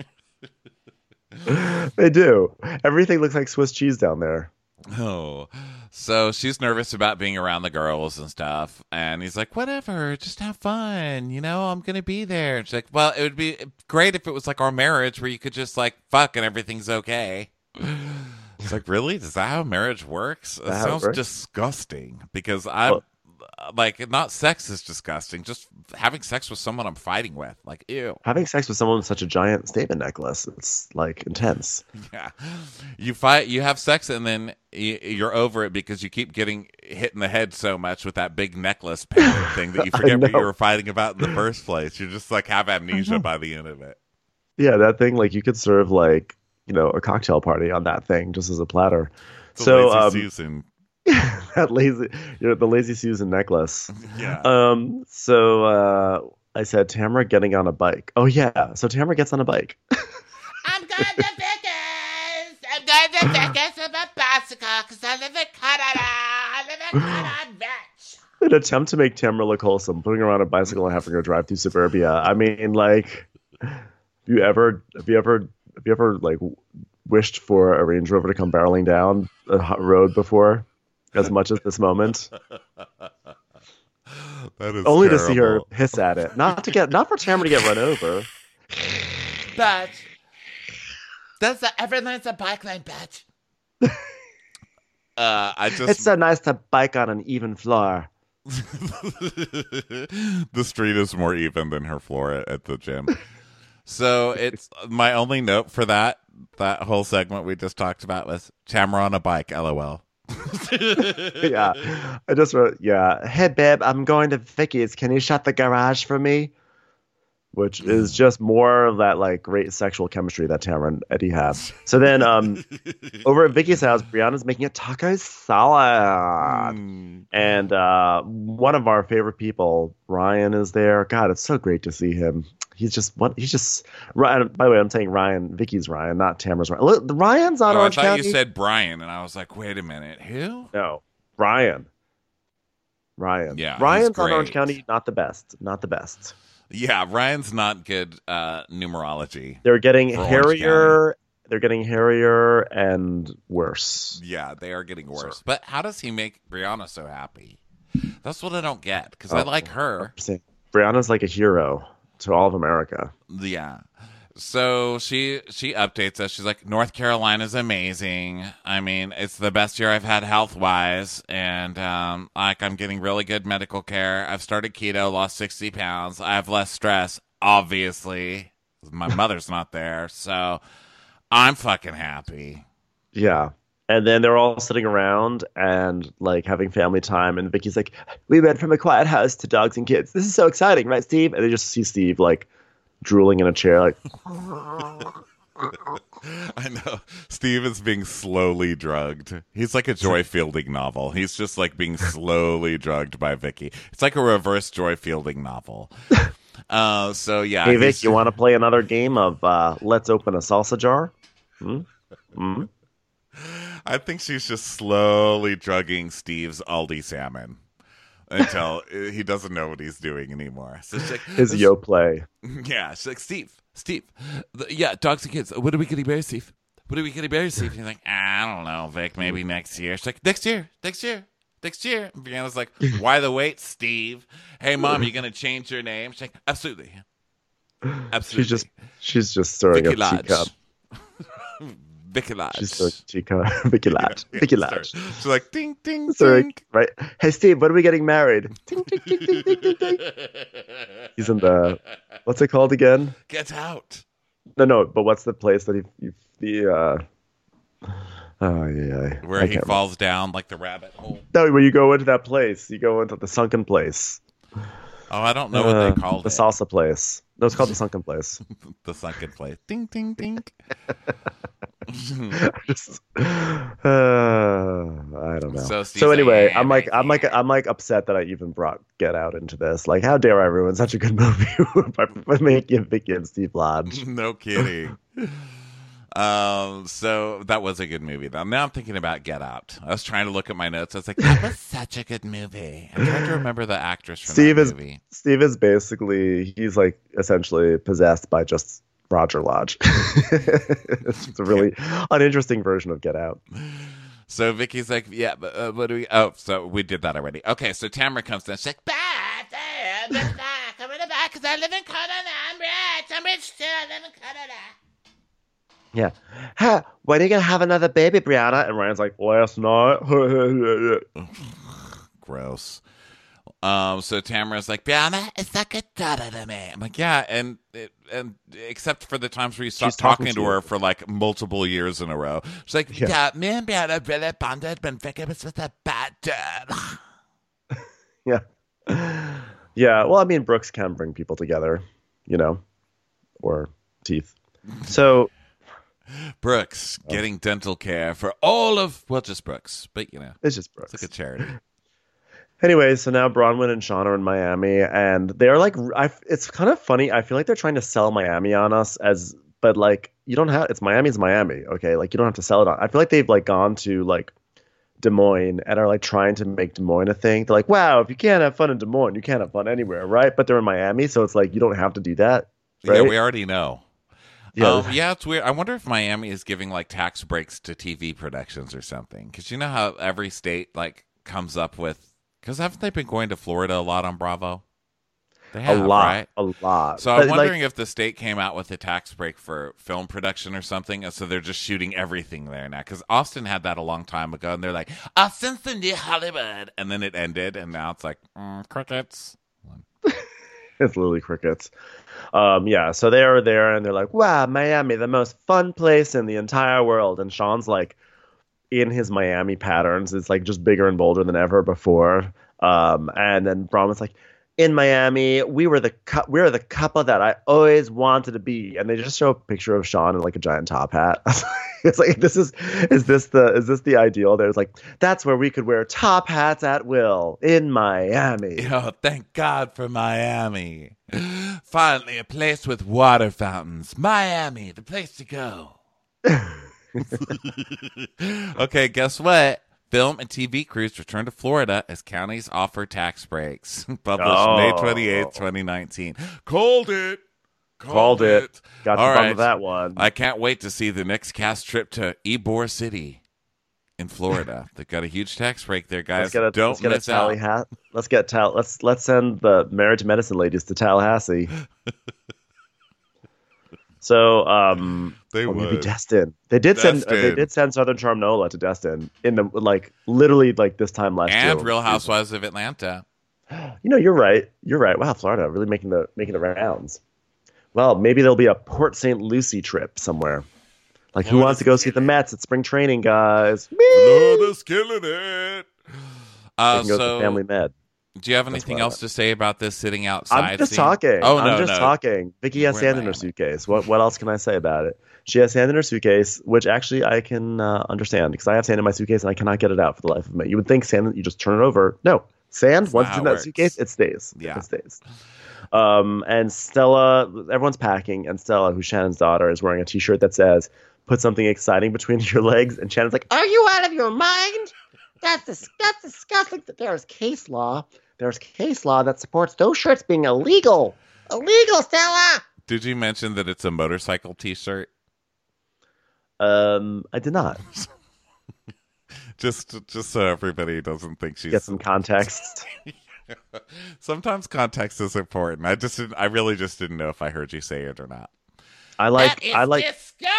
They do. Everything looks like Swiss cheese down there. Oh, so she's nervous about being around the girls and stuff. And he's like, "Whatever, just have fun. I'm going to be there." And she's like, "Well, it would be great if it was like our marriage where you could just like fuck and everything's okay." It's like, really? Is that how marriage works? It sounds disgusting because like, not sex is disgusting. Just having sex with someone I'm fighting with. Like, ew. Having sex with someone with such a giant statement necklace, it's like intense. Yeah. You fight, you have sex, and then you're over it because you keep getting hit in the head so much with that big necklace pendant thing that you forget what you were fighting about in the first place. You just like have amnesia by the end of it. Yeah, that thing, like you could serve like, a cocktail party on that thing just as a platter. It's lazy Susan. That the lazy Susan necklace. Yeah. So I said, Tamara getting on a bike. Oh yeah. So Tamara gets on a bike. I'm going to Vegas. I'm going to Vegas on my bicycle because I live in Canada. I live in Canada, bitch. An attempt to make Tamara look wholesome, putting her on a bicycle and having her drive through suburbia. I mean, like, have you ever like wished for a Range Rover to come barreling down a road before? As much as this moment, that is only terrible. To see her hiss at it, not for Tamara to get run over. But everything's a bike lane, bitch. It's so nice to bike on an even floor. The street is more even than her floor at the gym. So it's my only note for that whole segment we just talked about was Tamara on a bike. LOL. Yeah, I just wrote, yeah, "Hey babe, I'm going to Vicky's. Can you shut the garage for me?" Which is just more of that like great sexual chemistry that Tamara and Eddie have. So then over at Vicky's house, Brianna's making a taco salad. And one of our favorite people, Ryan, is there. God, it's so great to see him. He's Ryan. By the way, I'm saying Ryan, Vicky's Ryan, not Tamara's Ryan. Look, Ryan's on Orange County. I thought you said Brian, and I was like, wait a minute, who? No, Ryan. Yeah, Ryan's on Orange County. Not the best. Yeah, Ryan's not good numerology. They're getting hairier. They're getting hairier and worse. Yeah, they are getting worse. Sure. But how does he make Brianna so happy? That's what I don't get, because I like her. Brianna's like a hero to all of America. Yeah. So she updates us. She's like, North Carolina's amazing. I mean, it's the best year I've had health-wise, and I'm getting really good medical care. I've started keto, lost 60 pounds. I have less stress, obviously. My mother's not there, so I'm fucking happy. Yeah. And then they're all sitting around and like having family time, and Vicky's like, "We went from a quiet house to dogs and kids. This is so exciting, right, Steve?" And they just see Steve like drooling in a chair, like. I know. Steve is being slowly drugged. He's like a Joy Fielding novel. He's just like being slowly drugged by Vicky. It's like a reverse Joy Fielding novel. So yeah. Hey Vic, you want to play another game of Let's Open a Salsa Jar? I think she's just slowly drugging Steve's Aldi salmon until he doesn't know what he's doing anymore. So she's like, his yo play. Yeah, she's like, Steve, yeah, dogs and kids. What are we getting married, Steve? What are we getting married, Steve? And he's like, I don't know, Vic, maybe next year. She's like, next year. And Brianna's like, why the wait, Steve? Hey, Mom, you gonna change your name? She's like, absolutely. She's just stirring Vicky up teacup. Vicky Lodge. She's stirring teacup. Vicky Lodge. Vicky Lodge. She's like, ding, ding, stirring, ding. right? Hey, Steve, when are we getting married? Ding, ding, ding, ding, ding, ding, ding. He's in the, what's it called again? Get Out. No, but what's the place that Oh yeah. where he falls down like the rabbit hole. No, when you go into that place, you go into the sunken place. Oh, I don't know what they called the it. salsa place. No, it's called the sunken place. The sunken place. Ding, ding, ding. Just, I don't know. So Steve's So anyway, like, I'm like upset that I even brought Get Out into this. Like, how dare I ruin such a good movie by making Vicky and Steve Lodge? No kidding. So that was a good movie. Now I'm thinking about Get Out. I was trying to look at my notes. I was like, that was such a good movie. I'm trying to remember the actress from that movie. Steve is basically, he's like essentially possessed by just Roger Lodge. It's just a really uninteresting version of Get Out. So Vicky's like, yeah, but what do we? Oh, so we did that already. Okay, so Tamara comes in. She's like, I'm in the back because I live in Canada. I'm rich too. I live in Canada. Yeah. Huh, when are you going to have another baby, Brianna? And Ryan's like, last night. gross. So Tamara's like, Brianna, it's like a daughter to me. I'm like, yeah, and except for the times where you stopped talking to her for like multiple years in a row. She's like, yeah, me and Brianna really bonded when Vicky was with a bad dad. Yeah. Yeah, well, I mean, Brooks can bring people together, you know, or teeth. So... Brooks getting dental care for all of, well, just Brooks, but you know, it's just Brooks. It's like a charity. Anyway, so now Bronwyn and Sean are in Miami, and they're like, it's kind of funny. I feel like they're trying to sell Miami on us but like, you don't have, it's Miami, okay? Like, you don't have to sell it on. I feel like they've like gone to like Des Moines and are like trying to make Des Moines a thing. They're like, wow, if you can't have fun in Des Moines, you can't have fun anywhere, right? But they're in Miami, so it's like, you don't have to do that. Right? Yeah, we already know. Yeah. Yeah, it's weird. I wonder if Miami is giving like tax breaks to TV productions or something. Because you know how every state like comes up with. Because haven't they been going to Florida a lot on Bravo? They have, right? A lot. So I'm wondering if the state came out with a tax break for film production or something, and so they're just shooting everything there now. Because Austin had that a long time ago, and they're like, Austin's the new Hollywood, and then it ended, and now it's like crickets. It's literally crickets. Yeah, so they are there and they're like, wow, Miami, the most fun place in the entire world. And Sean's like, in his Miami patterns, it's like just bigger and bolder than ever before. And then Bronwyn's like, in Miami, we're the couple that I always wanted to be. And they just show a picture of Sean in like a giant top hat. It's like, is this the ideal? There's like, that's where we could wear top hats at will in Miami. Oh, thank God for Miami. Finally, a place with water fountains. Miami, the place to go. Okay, guess what? Film and TV crews return to Florida as counties offer tax breaks. Published May 28th, 2019. Called it. Got the bum right. of that one. I can't wait to see the next cast trip to Ybor City in Florida. They've got a huge tax break there, guys. Don't miss out. Let's send the Marriage Medicine ladies to Tallahassee. So They would. maybe Destin. They did send Southern Charm Nola to Destin in the like literally like this time last year. And Real Housewives of Atlanta. You know, you're right. Wow, Florida really making the rounds. Well, maybe there'll be a Port St. Lucie trip somewhere. Like, who wants to go see the Mets at spring training, guys? Florida's killing it. Go to Family Med. Do you have anything else to say about this sitting outside? I'm just talking. Oh, I'm just talking. Vicky has sand in her suitcase. What else can I say about it? She has sand in her suitcase, which actually I can understand because I have sand in my suitcase and I cannot get it out for the life of me. You would think sand, you just turn it over. No, sand, once it's in that suitcase, it stays. Yeah. It stays. And Stella, everyone's packing, and Stella, who's Shannon's daughter, is wearing a T-shirt that says, "Put something exciting between your legs." And Shannon's like, "Are you out of your mind? That's disgusting." There's case law that supports those shirts being illegal. Illegal, Stella. Did you mention that it's a motorcycle T-shirt? I did not. just so everybody doesn't think she's get some context. Sometimes context is important. I really just didn't know if I heard you say it or not. I like disgusting.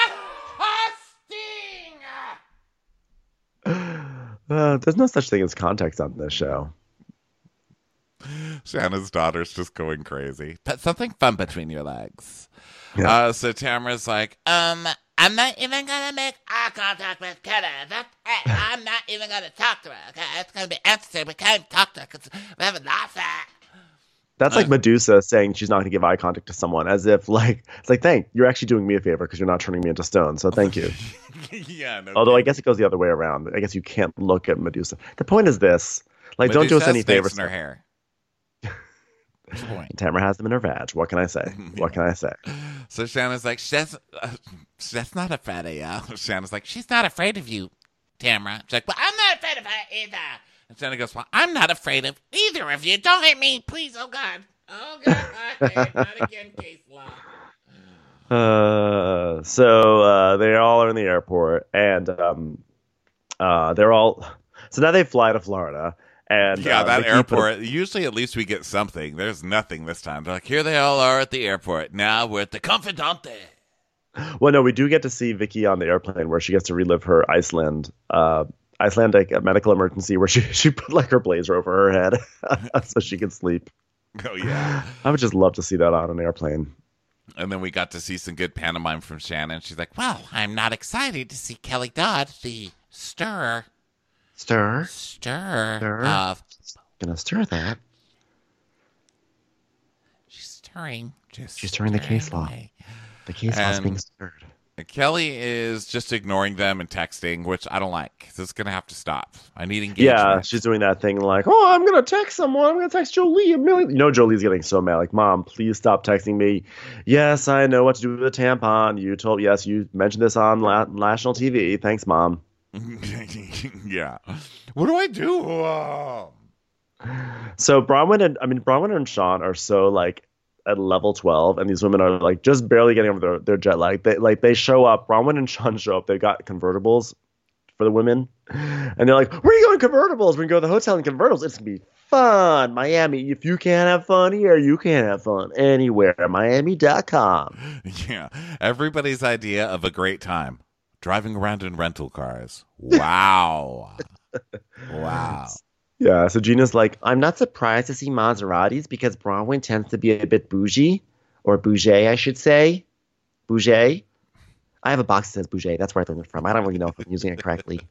There's no such thing as context on this show. Shanna's daughter's just going crazy. Put something fun between your legs. Yeah. So Tamara's like, I I'm not even gonna make eye contact with Kelly. That's it. I'm not even gonna talk to her. Okay, it's gonna be interesting. We can't talk to her because we have a lot of That's like Medusa saying she's not going to give eye contact to someone, as if like it's like, thank you're actually doing me a favor because you're not turning me into stone. So thank you. Yeah. No Although I kidding. guess it goes the other way around. I guess you can't look at Medusa. The point is this: like, don't do us Medusa has any snakes favors. in her hair. That's the point. Tamara has them in her vag. What can I say? What can I say? So Shannon's like, she's not afraid of you. Shannon's like, she's not afraid of you, Tamara. She's like, well, I'm not afraid of her either. and Shannon goes, well, I'm not afraid of Either of you. Don't hit me, please. Oh, God. Oh, God. Okay. Not again, case law. So they all are in the airport, and they're all. So now they fly to Florida, and Yeah, that Vicky airport. Usually, at least we get something. There's nothing this time. They're like, here they all are at the airport. Now we're at the Confidante. Well, no, we do get to see Vicky on the airplane where she gets to relive her Icelandic medical emergency where she put like her blazer over her head so she could sleep. Oh, yeah. I would just love to see that on an airplane. And then we got to see some good pantomime from Shannon. She's like, well, I'm not excited to see Kelly Dodd, the stir Stir. of. Gonna stir that. She's stirring. She's stirring the case law. away. The case law's And- being stirred. Kelly is just ignoring them and texting, which I don't like. This is going to have to stop. I need engagement. Yeah, she's doing that thing like, oh, I'm gonna text someone. I'm gonna text Jolie a million. You know, Jolie's getting so mad. Like, Mom, please stop texting me. Yes, I know what to do with a tampon. You mentioned this on national TV. Thanks, Mom. Yeah. What do I do? So Bronwyn and Sean are so like at level 12, and these women are like just barely getting over their jet lag. They show up. Bronwyn and Sean show up. They've got convertibles for the women, and they're like, "Where are you going convertibles? We can go to the hotel in convertibles. It's gonna be fun, Miami. If you can't have fun here, you can't have fun anywhere. Miami.com." Yeah. Everybody's idea of a great time. Driving around in rental cars. Wow. Wow. Yeah, so Gina's like, I'm not surprised to see Maseratis because Bronwyn tends to be a bit bougie, or bougie, I should say. Bougie. I have a box that says bougie. That's where I learned it from. I don't really know if I'm using it correctly.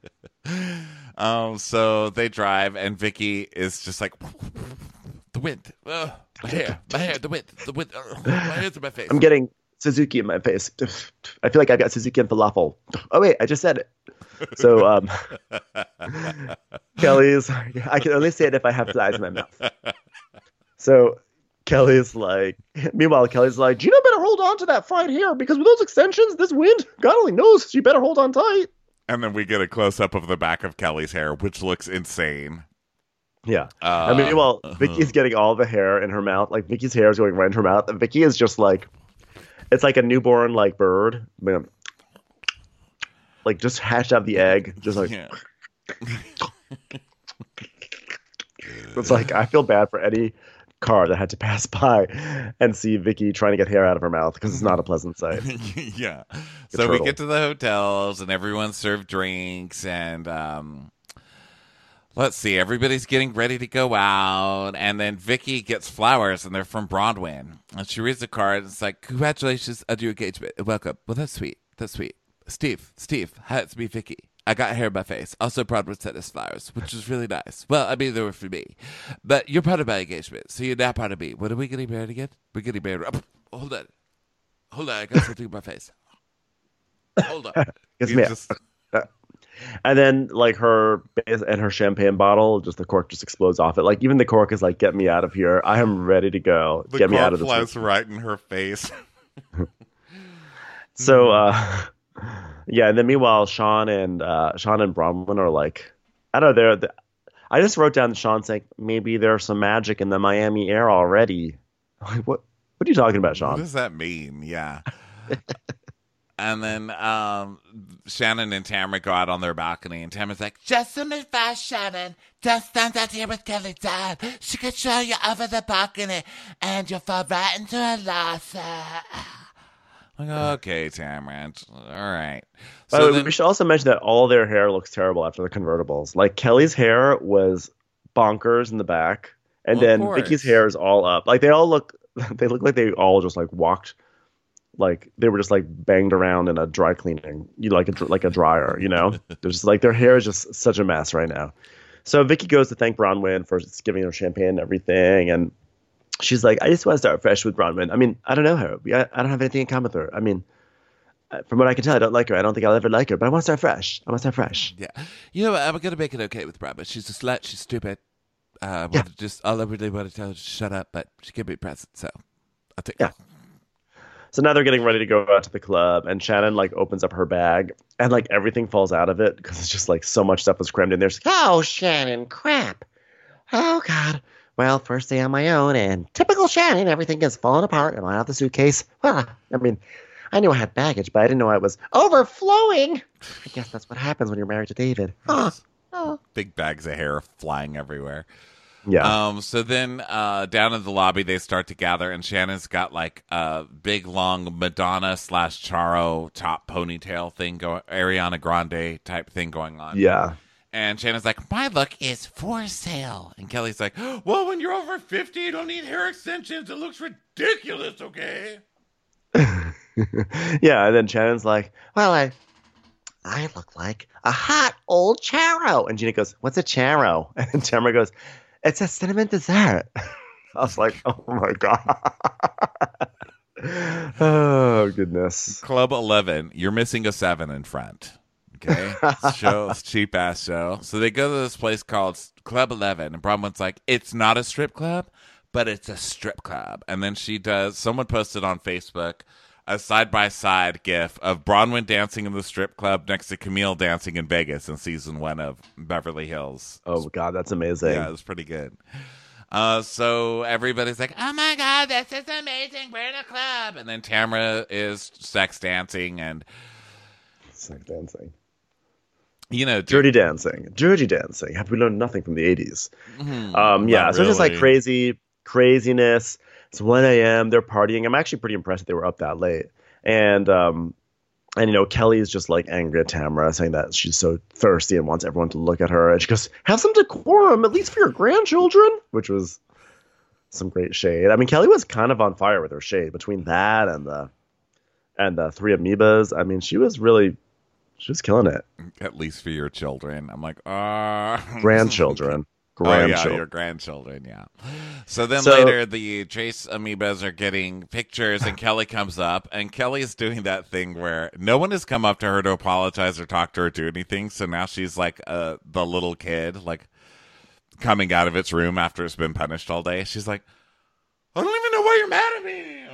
So they drive, and Vicky is just like, the wind. My hair, the wind. My hair's in my face. I'm getting Suzuki in my face. I feel like I've got Suzuki and falafel. Oh, wait, I just said it. So, Kelly's, I can only say it if I have flies in my mouth. So, meanwhile, Kelly's like, Gina better hold on to that fried hair because with those extensions, this wind, God only knows, she better hold on tight. And then we get a close up of the back of Kelly's hair, which looks insane. Yeah. I mean, meanwhile, Vicky's getting all the hair in her mouth. Like, Vicky's hair is going right in her mouth. And Vicky is just like, it's like a newborn, like, bird. Like, just hatched out the egg. Just like, Yeah. it's like, I feel bad for any car that had to pass by and see Vicky trying to get hair out of her mouth because it's not a pleasant sight. Yeah. So we turtle. get to the hotels, and everyone's served drinks, and let's see, everybody's getting ready to go out, and then Vicky gets flowers, and they're from Bronwyn, and she reads the card, and it's like, congratulations on your engagement. Welcome. Well, that's sweet. That's sweet. Steve, hi, it's me, Vicky. I got hair in my face. Also, Bronwyn sent us flowers, which was really nice. Well, I mean, they were for me. But you're part of my engagement, so you're not part of me. When are we getting married again? We're getting married. Oh, hold on, I got something in my face. Hold on. It's You me. just- And then, like, her champagne bottle, just the cork just explodes off it. Like, even the cork is like, get me out of here. I am ready to go. the Get me out cork of this. flies right in her face. So, yeah, and then meanwhile, Sean and Bronwyn are like, I don't know, I just wrote down Sean saying, maybe there's some magic in the Miami air already. Like, what are you talking about, What Sean? does that mean? Yeah. And then Shannon and Tamara go out on their balcony, and Tamara's like, Just some advice, Shannon. Just stand out here with Kelly Dodd. She can show you over the balcony, and you'll fall right into a lawsuit. okay, Tamara. All right. By So the way, then, we should also mention that all their hair looks terrible after the convertibles. Like, Kelly's hair was bonkers in the back, and Well, of then course. Vicky's hair is all up. Like, they look like they all just like walked like they were just like banged around in a dry cleaning, like a dryer, you know. They're just like their hair is just such a mess right now. So Vicky goes to thank Bronwyn for giving her champagne and everything, and she's like, I just want to start fresh with Bronwyn. I mean, I don't know her. I don't have anything in common with her. I mean, from what I can tell, I don't like her. I don't think I'll ever like her, but I want to start fresh. Yeah. You know what? I'm going to make it okay with Bronwyn. She's a slut. She's stupid. I really want to tell her to shut up, but she gave me a present, so I'll take it. So now they're getting ready to go out to the club, and Shannon like opens up her bag, and like everything falls out of it because it's just like so much stuff was crammed in there. She's like, Oh, Shannon, crap. Oh, God. Well, first day on my own, and typical Shannon, everything is falling apart. Am I out of the suitcase? Well, I mean, I knew I had baggage, but I didn't know I was overflowing. I guess that's what happens when you're married to David. Oh. Big bags of hair flying everywhere. yeah, So then down in the lobby, they start to gather, and Shannon's got like a big, long Madonna / Charo top ponytail thing going, Ariana Grande type thing going on. yeah. And Shannon's like, my look is for sale. And Kelly's like, well, when you're over 50, you don't need hair extensions. It looks ridiculous, okay? Yeah, and then Shannon's like, Well, I look like a hot old Charo. and Gina goes, what's a Charo? And Tamara goes, it's a cinnamon dessert. I was like, oh my God. Oh, goodness. Club 11, you're missing a 7 in front. Okay? Cheap ass show. So they go to this place called Club 11, and Bronwyn's like, it's not a strip club, but it's a strip club. And then someone posted on Facebook a side-by-side gif of Bronwyn dancing in the strip club next to Camille dancing in Vegas in season 1 of Beverly Hills. Oh, God, that's amazing. Yeah, it was pretty good. So everybody's like, oh my God, this is amazing. We're in a club. And then Tamara is sex dancing and, Sex dancing. you know, Dirty dancing. Have we learned nothing from the 80s? Yeah, so just like craziness. It's 1 a.m. They're partying. I'm actually pretty impressed that they were up that late. And you know, Kelly's just like angry at Tamara, saying that she's so thirsty and wants everyone to look at her. And she goes, have some decorum, at least for your grandchildren, which was some great shade. I mean, Kelly was kind of on fire with her shade between that and the three amoebas. I mean, she was killing it. At least for your children. I'm like, Grandchildren. Oh, yeah, your grandchildren, yeah. So then later, the Chase amoebas are getting pictures, and Kelly comes up, and Kelly's doing that thing where no one has come up to her to apologize or talk to her or do anything, so now she's like the little kid, like, coming out of its room after it's been punished all day. She's like, I don't even know why you're mad at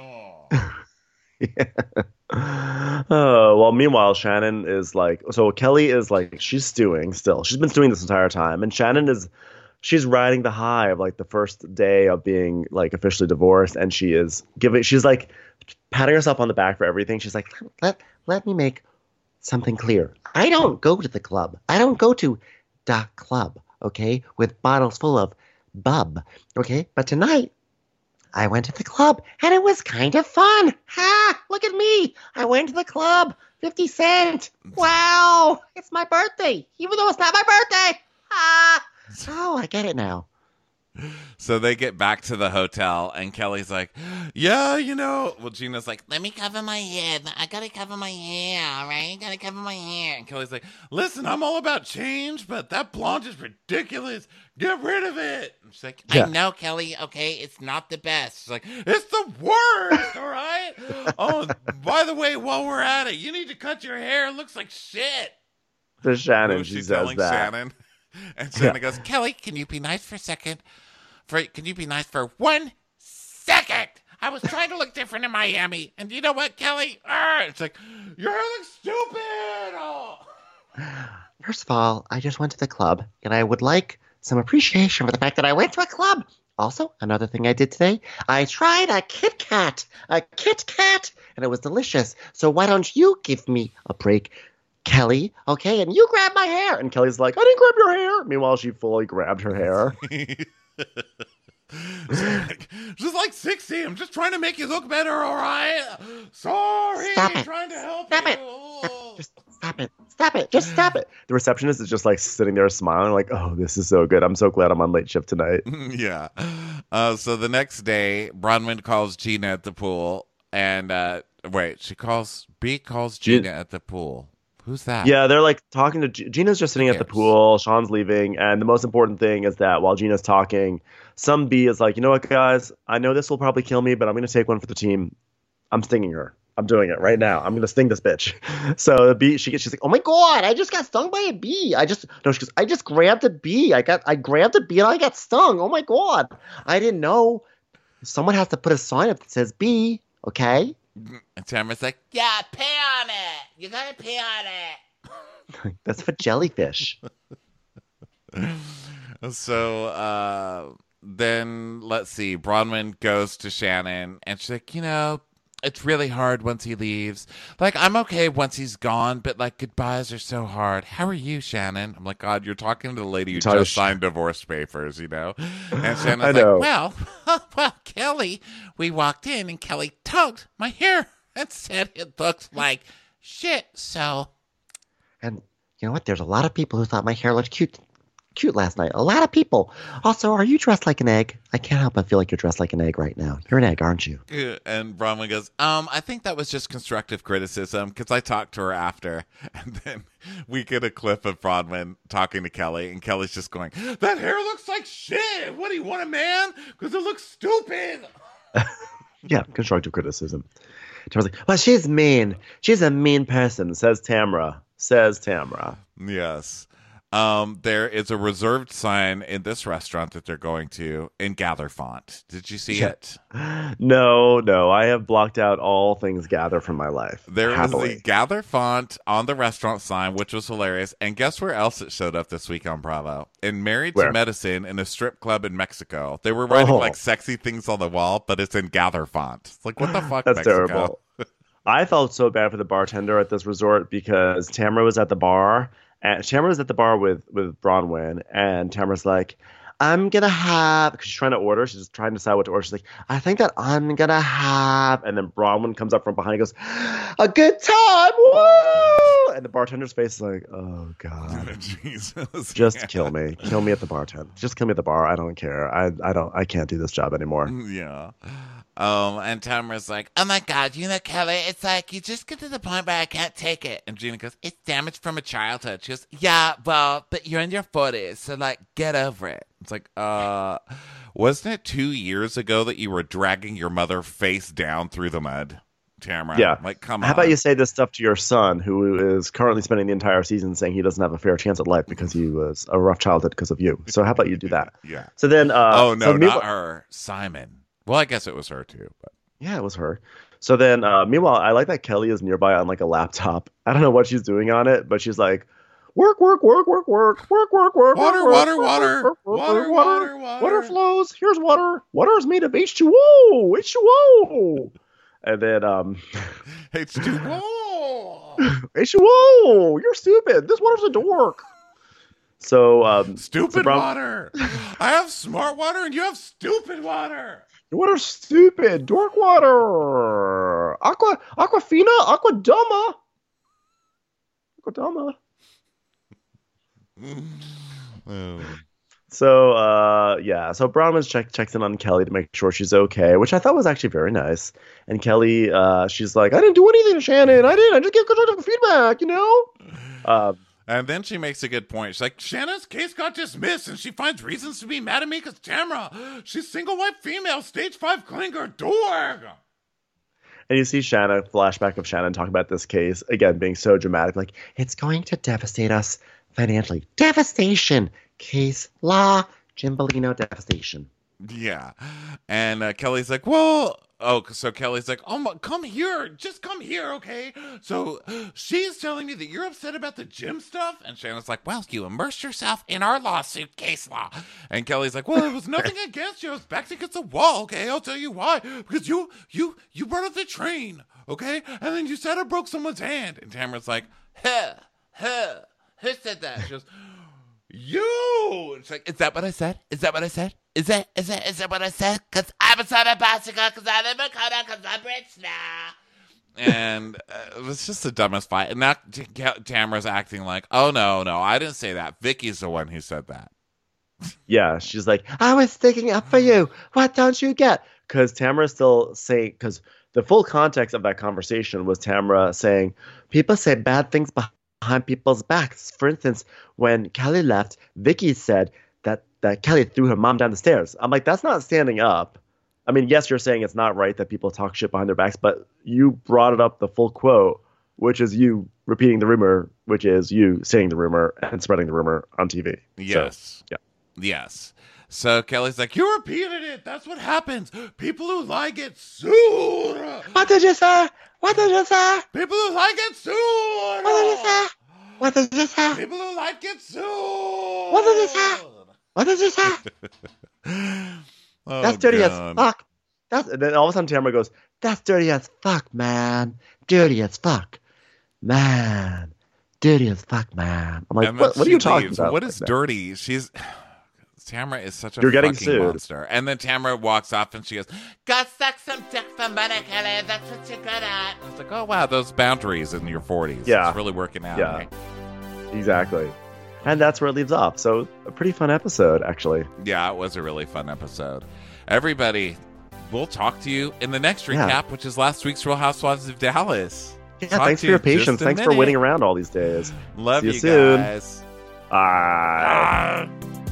me. Yeah. Oh, well, meanwhile, Shannon is like, so Kelly is like, she's stewing still. She's been stewing this entire time, and she's riding the high of like the first day of being like officially divorced, and she's like patting herself on the back for everything. She's like, Let me make something clear. I don't go to the club. I don't go to the club, okay, with bottles full of bub, okay? But tonight, I went to the club, and it was kind of fun. Ha! Look at me. I went to the club. 50 Cent. Wow. It's my birthday, even though it's not my birthday. Ha! Oh, I get it now. So they get back to the hotel, and Kelly's like, yeah, you know. Well, Gina's like, Let me cover my head. I gotta cover my hair, all right? Gotta cover my hair. and Kelly's like, listen, I'm all about change, but that blonde is ridiculous. Get rid of it. And she's like, I know, Kelly, okay? It's not the best. She's like, it's the worst, all right? Oh, by the way, while we're at it, you need to cut your hair. It looks like shit. to Shannon, Who's she says telling that. Shannon? And Shannon goes, Kelly, can you be nice for a second? Can you be nice for 1 second? I was trying to look different in Miami. And you know what, Kelly? it's like, your hair looks stupid. Oh. First of all, I just went to the club, and I would like some appreciation for the fact that I went to a club. Also, another thing I did today, I tried a Kit Kat, and it was delicious. So why don't you give me a break, Kelly, okay? And you grab my hair. And Kelly's like, I didn't grab your hair. Meanwhile, she fully grabbed her hair. Just like 60. I'm just trying to make you look better, all right? Sorry. Stop it. Trying to help Stop you. it. Just stop it. Stop it. Just stop it. The receptionist is just like sitting there smiling, like, oh, this is so good. I'm so glad I'm on late shift tonight. Yeah. So the next day, Bronwyn calls Gina at the pool, and Wait, B calls Gina- Gina at the pool. Who's that? Yeah, they're like talking to Gina's just sitting at the cares? pool. Sean's leaving, and the most important thing is that while Gina's talking, some B is like, you know what, guys? I know this will probably kill me, but I'm gonna take one for the team. I'm stinging her. I'm doing it right now. I'm gonna sting this bitch. So the bee, she's like, oh my god, I just got stung by a bee. She goes, I just grabbed a bee. I grabbed a bee and I got stung. Oh my god, I didn't know. Someone has to put a sign up that says bee. Okay. And Tamara's like, Yeah, pee on it. You gotta pee on it. That's for jellyfish. so then let's see. Bronwyn goes to Shannon, and she's like, it's really hard once he leaves. Like, I'm okay once he's gone, but like goodbyes are so hard. How are you, Shannon? I'm like, God, you're talking to the lady who just signed divorce papers, And Shannon's like, well, Kelly, we walked in and Kelly tugged my hair and said it looks like shit. So, And you know what? There's a lot of people who thought my hair looked cute last night. A lot of people. Also, are you dressed like an egg? I can't help but feel like you're dressed like an egg right now. You're an egg, aren't you? and Bronwyn goes, I think that was just constructive criticism because I talked to her after. And then we get a clip of Bronwyn talking to Kelly, and Kelly's just going, that hair looks like shit. What do you want, a man? Because it looks stupid. Yeah, constructive criticism. Tamara's like, well, she's mean. She's a mean person, says Tamara. Yes. There is a reserved sign in this restaurant that they're going to in Gather font. Did you see it? No. I have blocked out all things Gather from my life. There is happily. the Gather font on the restaurant sign, which was hilarious. And guess where else it showed up this week on Bravo? In Married to Medicine in a strip club in Mexico. They were writing like sexy things on the wall, but it's in Gather font. It's like, what the fuck, That's Mexico? terrible. I felt so bad for the bartender at this resort because Tamara was at the bar. And Tamara was at the bar with Bronwyn, and Tamara's like, I'm going to have, because she's trying to order. She's just trying to decide what to order. She's like, I think that I'm going to have, and then Bronwyn comes up from behind and goes, a good time, woo! And the bartender's face is like, oh, God. Jesus. Just kill me. Kill me at the bartender. Just kill me at the bar. I don't care. I can't do this job anymore. Yeah. And Tamara's like, oh my God, Kelly, it's like, you just get to the point where I can't take it. And Gina goes, it's damage from a childhood. She goes, yeah, well, but you're in your 40s, so like, get over it. It's like, wasn't it 2 years ago that you were dragging your mother face down through the mud, Tamara? Yeah. Like, come on. How about you say this stuff to your son, who is currently spending the entire season saying he doesn't have a fair chance at life because he was a rough childhood because of you. So how about you do that? Yeah. So then, oh, no, not her. Simon. Well, I guess it was her too, but yeah, it was her. So then, meanwhile, I like that Kelly is nearby on like a laptop. I don't know what she's doing on it, but she's like, work. Water flows. Here's water. Water is made of H2O. And then, H2O. H2O. You're stupid. This water's a dork. So, stupid water. I have smart water and you have stupid water. Your water's stupid. Dork water. Aquafina. Aquadama. So, so Bronwyn checks in on Kelly to make sure she's okay, which I thought was actually very nice. And Kelly, she's like, I didn't do anything to Shannon. I just gave constructive feedback, And then she makes a good point. She's like, Shannon's case got dismissed, and she finds reasons to be mad at me because Tamara, she's single white female, stage 5 clinger, dork. And you see flashback of Shannon talking about this case, again, being so dramatic, like, it's going to devastate us financially. Devastation. Case law. Gimbalino devastation. Yeah. And Kelly's like, well... so Kelly's like, come here. Just come here, okay? So she's telling me that you're upset about the gym stuff? And Shannon's like, well, you immersed yourself in our lawsuit case law. And Kelly's like, well, it was nothing against you. I was backed against the wall, okay? I'll tell you why. Because you brought up the train, okay? And then you said I broke someone's hand. And Tamara's like, who said that? She goes, you. It's like, is that what I said? Is that what I said? Is that what I said? Because I'm a son of bicycle, because I live in Canada, because I'm rich now. And it was just the dumbest fight. And now Tamara's acting like, oh, no, I didn't say that. Vicky's the one who said that. Yeah, she's like, I was sticking up for you. What don't you get? Because Tamara's still saying, because the full context of that conversation was Tamara saying, people say bad things behind people's backs. For instance, when Kelly left, Vicky said that Kelly threw her mom down the stairs. I'm like, that's not standing up. I mean, yes, you're saying it's not right that people talk shit behind their backs, but you brought it up the full quote, which is you repeating the rumor, which is you saying the rumor and spreading the rumor on TV. Yes. So, yeah. Yes. So Kelly's like, you repeated it. That's what happens. People who lie get sued. What did you say? What did you say? People who lie get sued. What did you say? What did you say? People who lie get sued. What did you say? What did you say? Oh, that's dirty God. as fuck. And then all of a sudden Tamara goes, that's dirty as fuck, man. Dirty as fuck. Man. Dirty as fuck, man. I'm like, what are you talking about? What is dirty? Tamara is such a You're getting fucking sued. monster. And then Tamara walks off and she goes, Go suck some dick for money, Kelly. That's what you're good at. I was like, oh, wow, those boundaries in your 40s. Yeah. It's really working out. Yeah. Right? Exactly. And that's where it leaves off. So a pretty fun episode, actually. Yeah, it was a really fun episode. Everybody, we'll talk to you in the next recap, which is last week's Real Housewives of Dallas. Yeah, Talk thanks to for your you in just patience. a Thanks for minute. waiting around all these days. Love See you you soon. guys. Bye.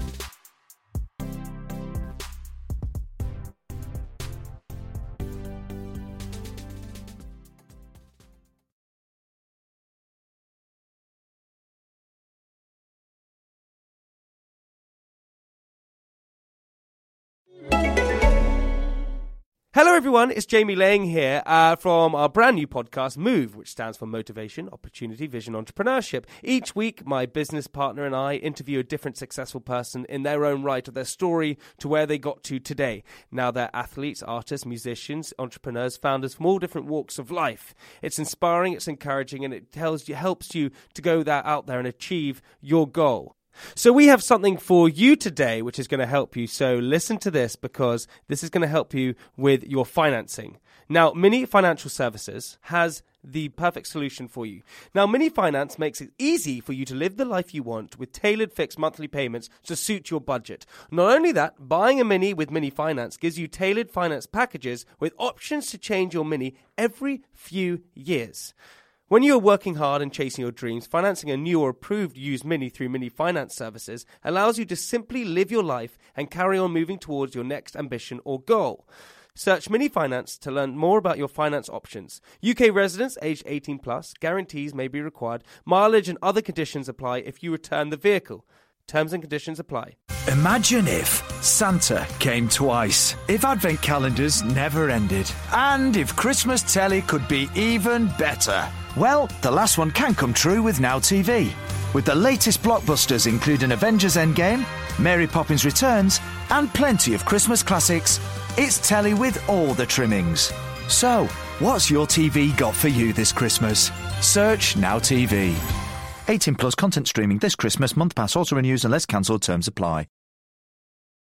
Hello everyone, it's Jamie Lang here from our brand new podcast, Move, which stands for Motivation, Opportunity, Vision, Entrepreneurship. Each week, my business partner and I interview a different successful person in their own right, of their story to where they got to today. Now they're athletes, artists, musicians, entrepreneurs, founders from all different walks of life. It's inspiring, it's encouraging, and it helps you to go out there and achieve your goal. So we have something for you today which is going to help you. So listen to this, because this is going to help you with your financing. Now, Mini Financial Services has the perfect solution for you. Now, Mini Finance makes it easy for you to live the life you want with tailored fixed monthly payments to suit your budget. Not only that, buying a Mini with Mini Finance gives you tailored finance packages with options to change your Mini every few years. When you are working hard and chasing your dreams, financing a new or approved used Mini through Mini Finance Services allows you to simply live your life and carry on moving towards your next ambition or goal. Search Mini Finance to learn more about your finance options. UK residents aged 18 plus, guarantees may be required. Mileage and other conditions apply if you return the vehicle. Terms and conditions apply. Imagine if Santa came twice, if Advent calendars never ended, and if Christmas telly could be even better. Well, the last one can come true with Now TV. With the latest blockbusters including Avengers Endgame, Mary Poppins Returns, and plenty of Christmas classics, it's telly with all the trimmings. So, what's your TV got for you this Christmas? Search Now TV. 18 plus content streaming this Christmas. Month pass also renews unless cancelled. Terms apply.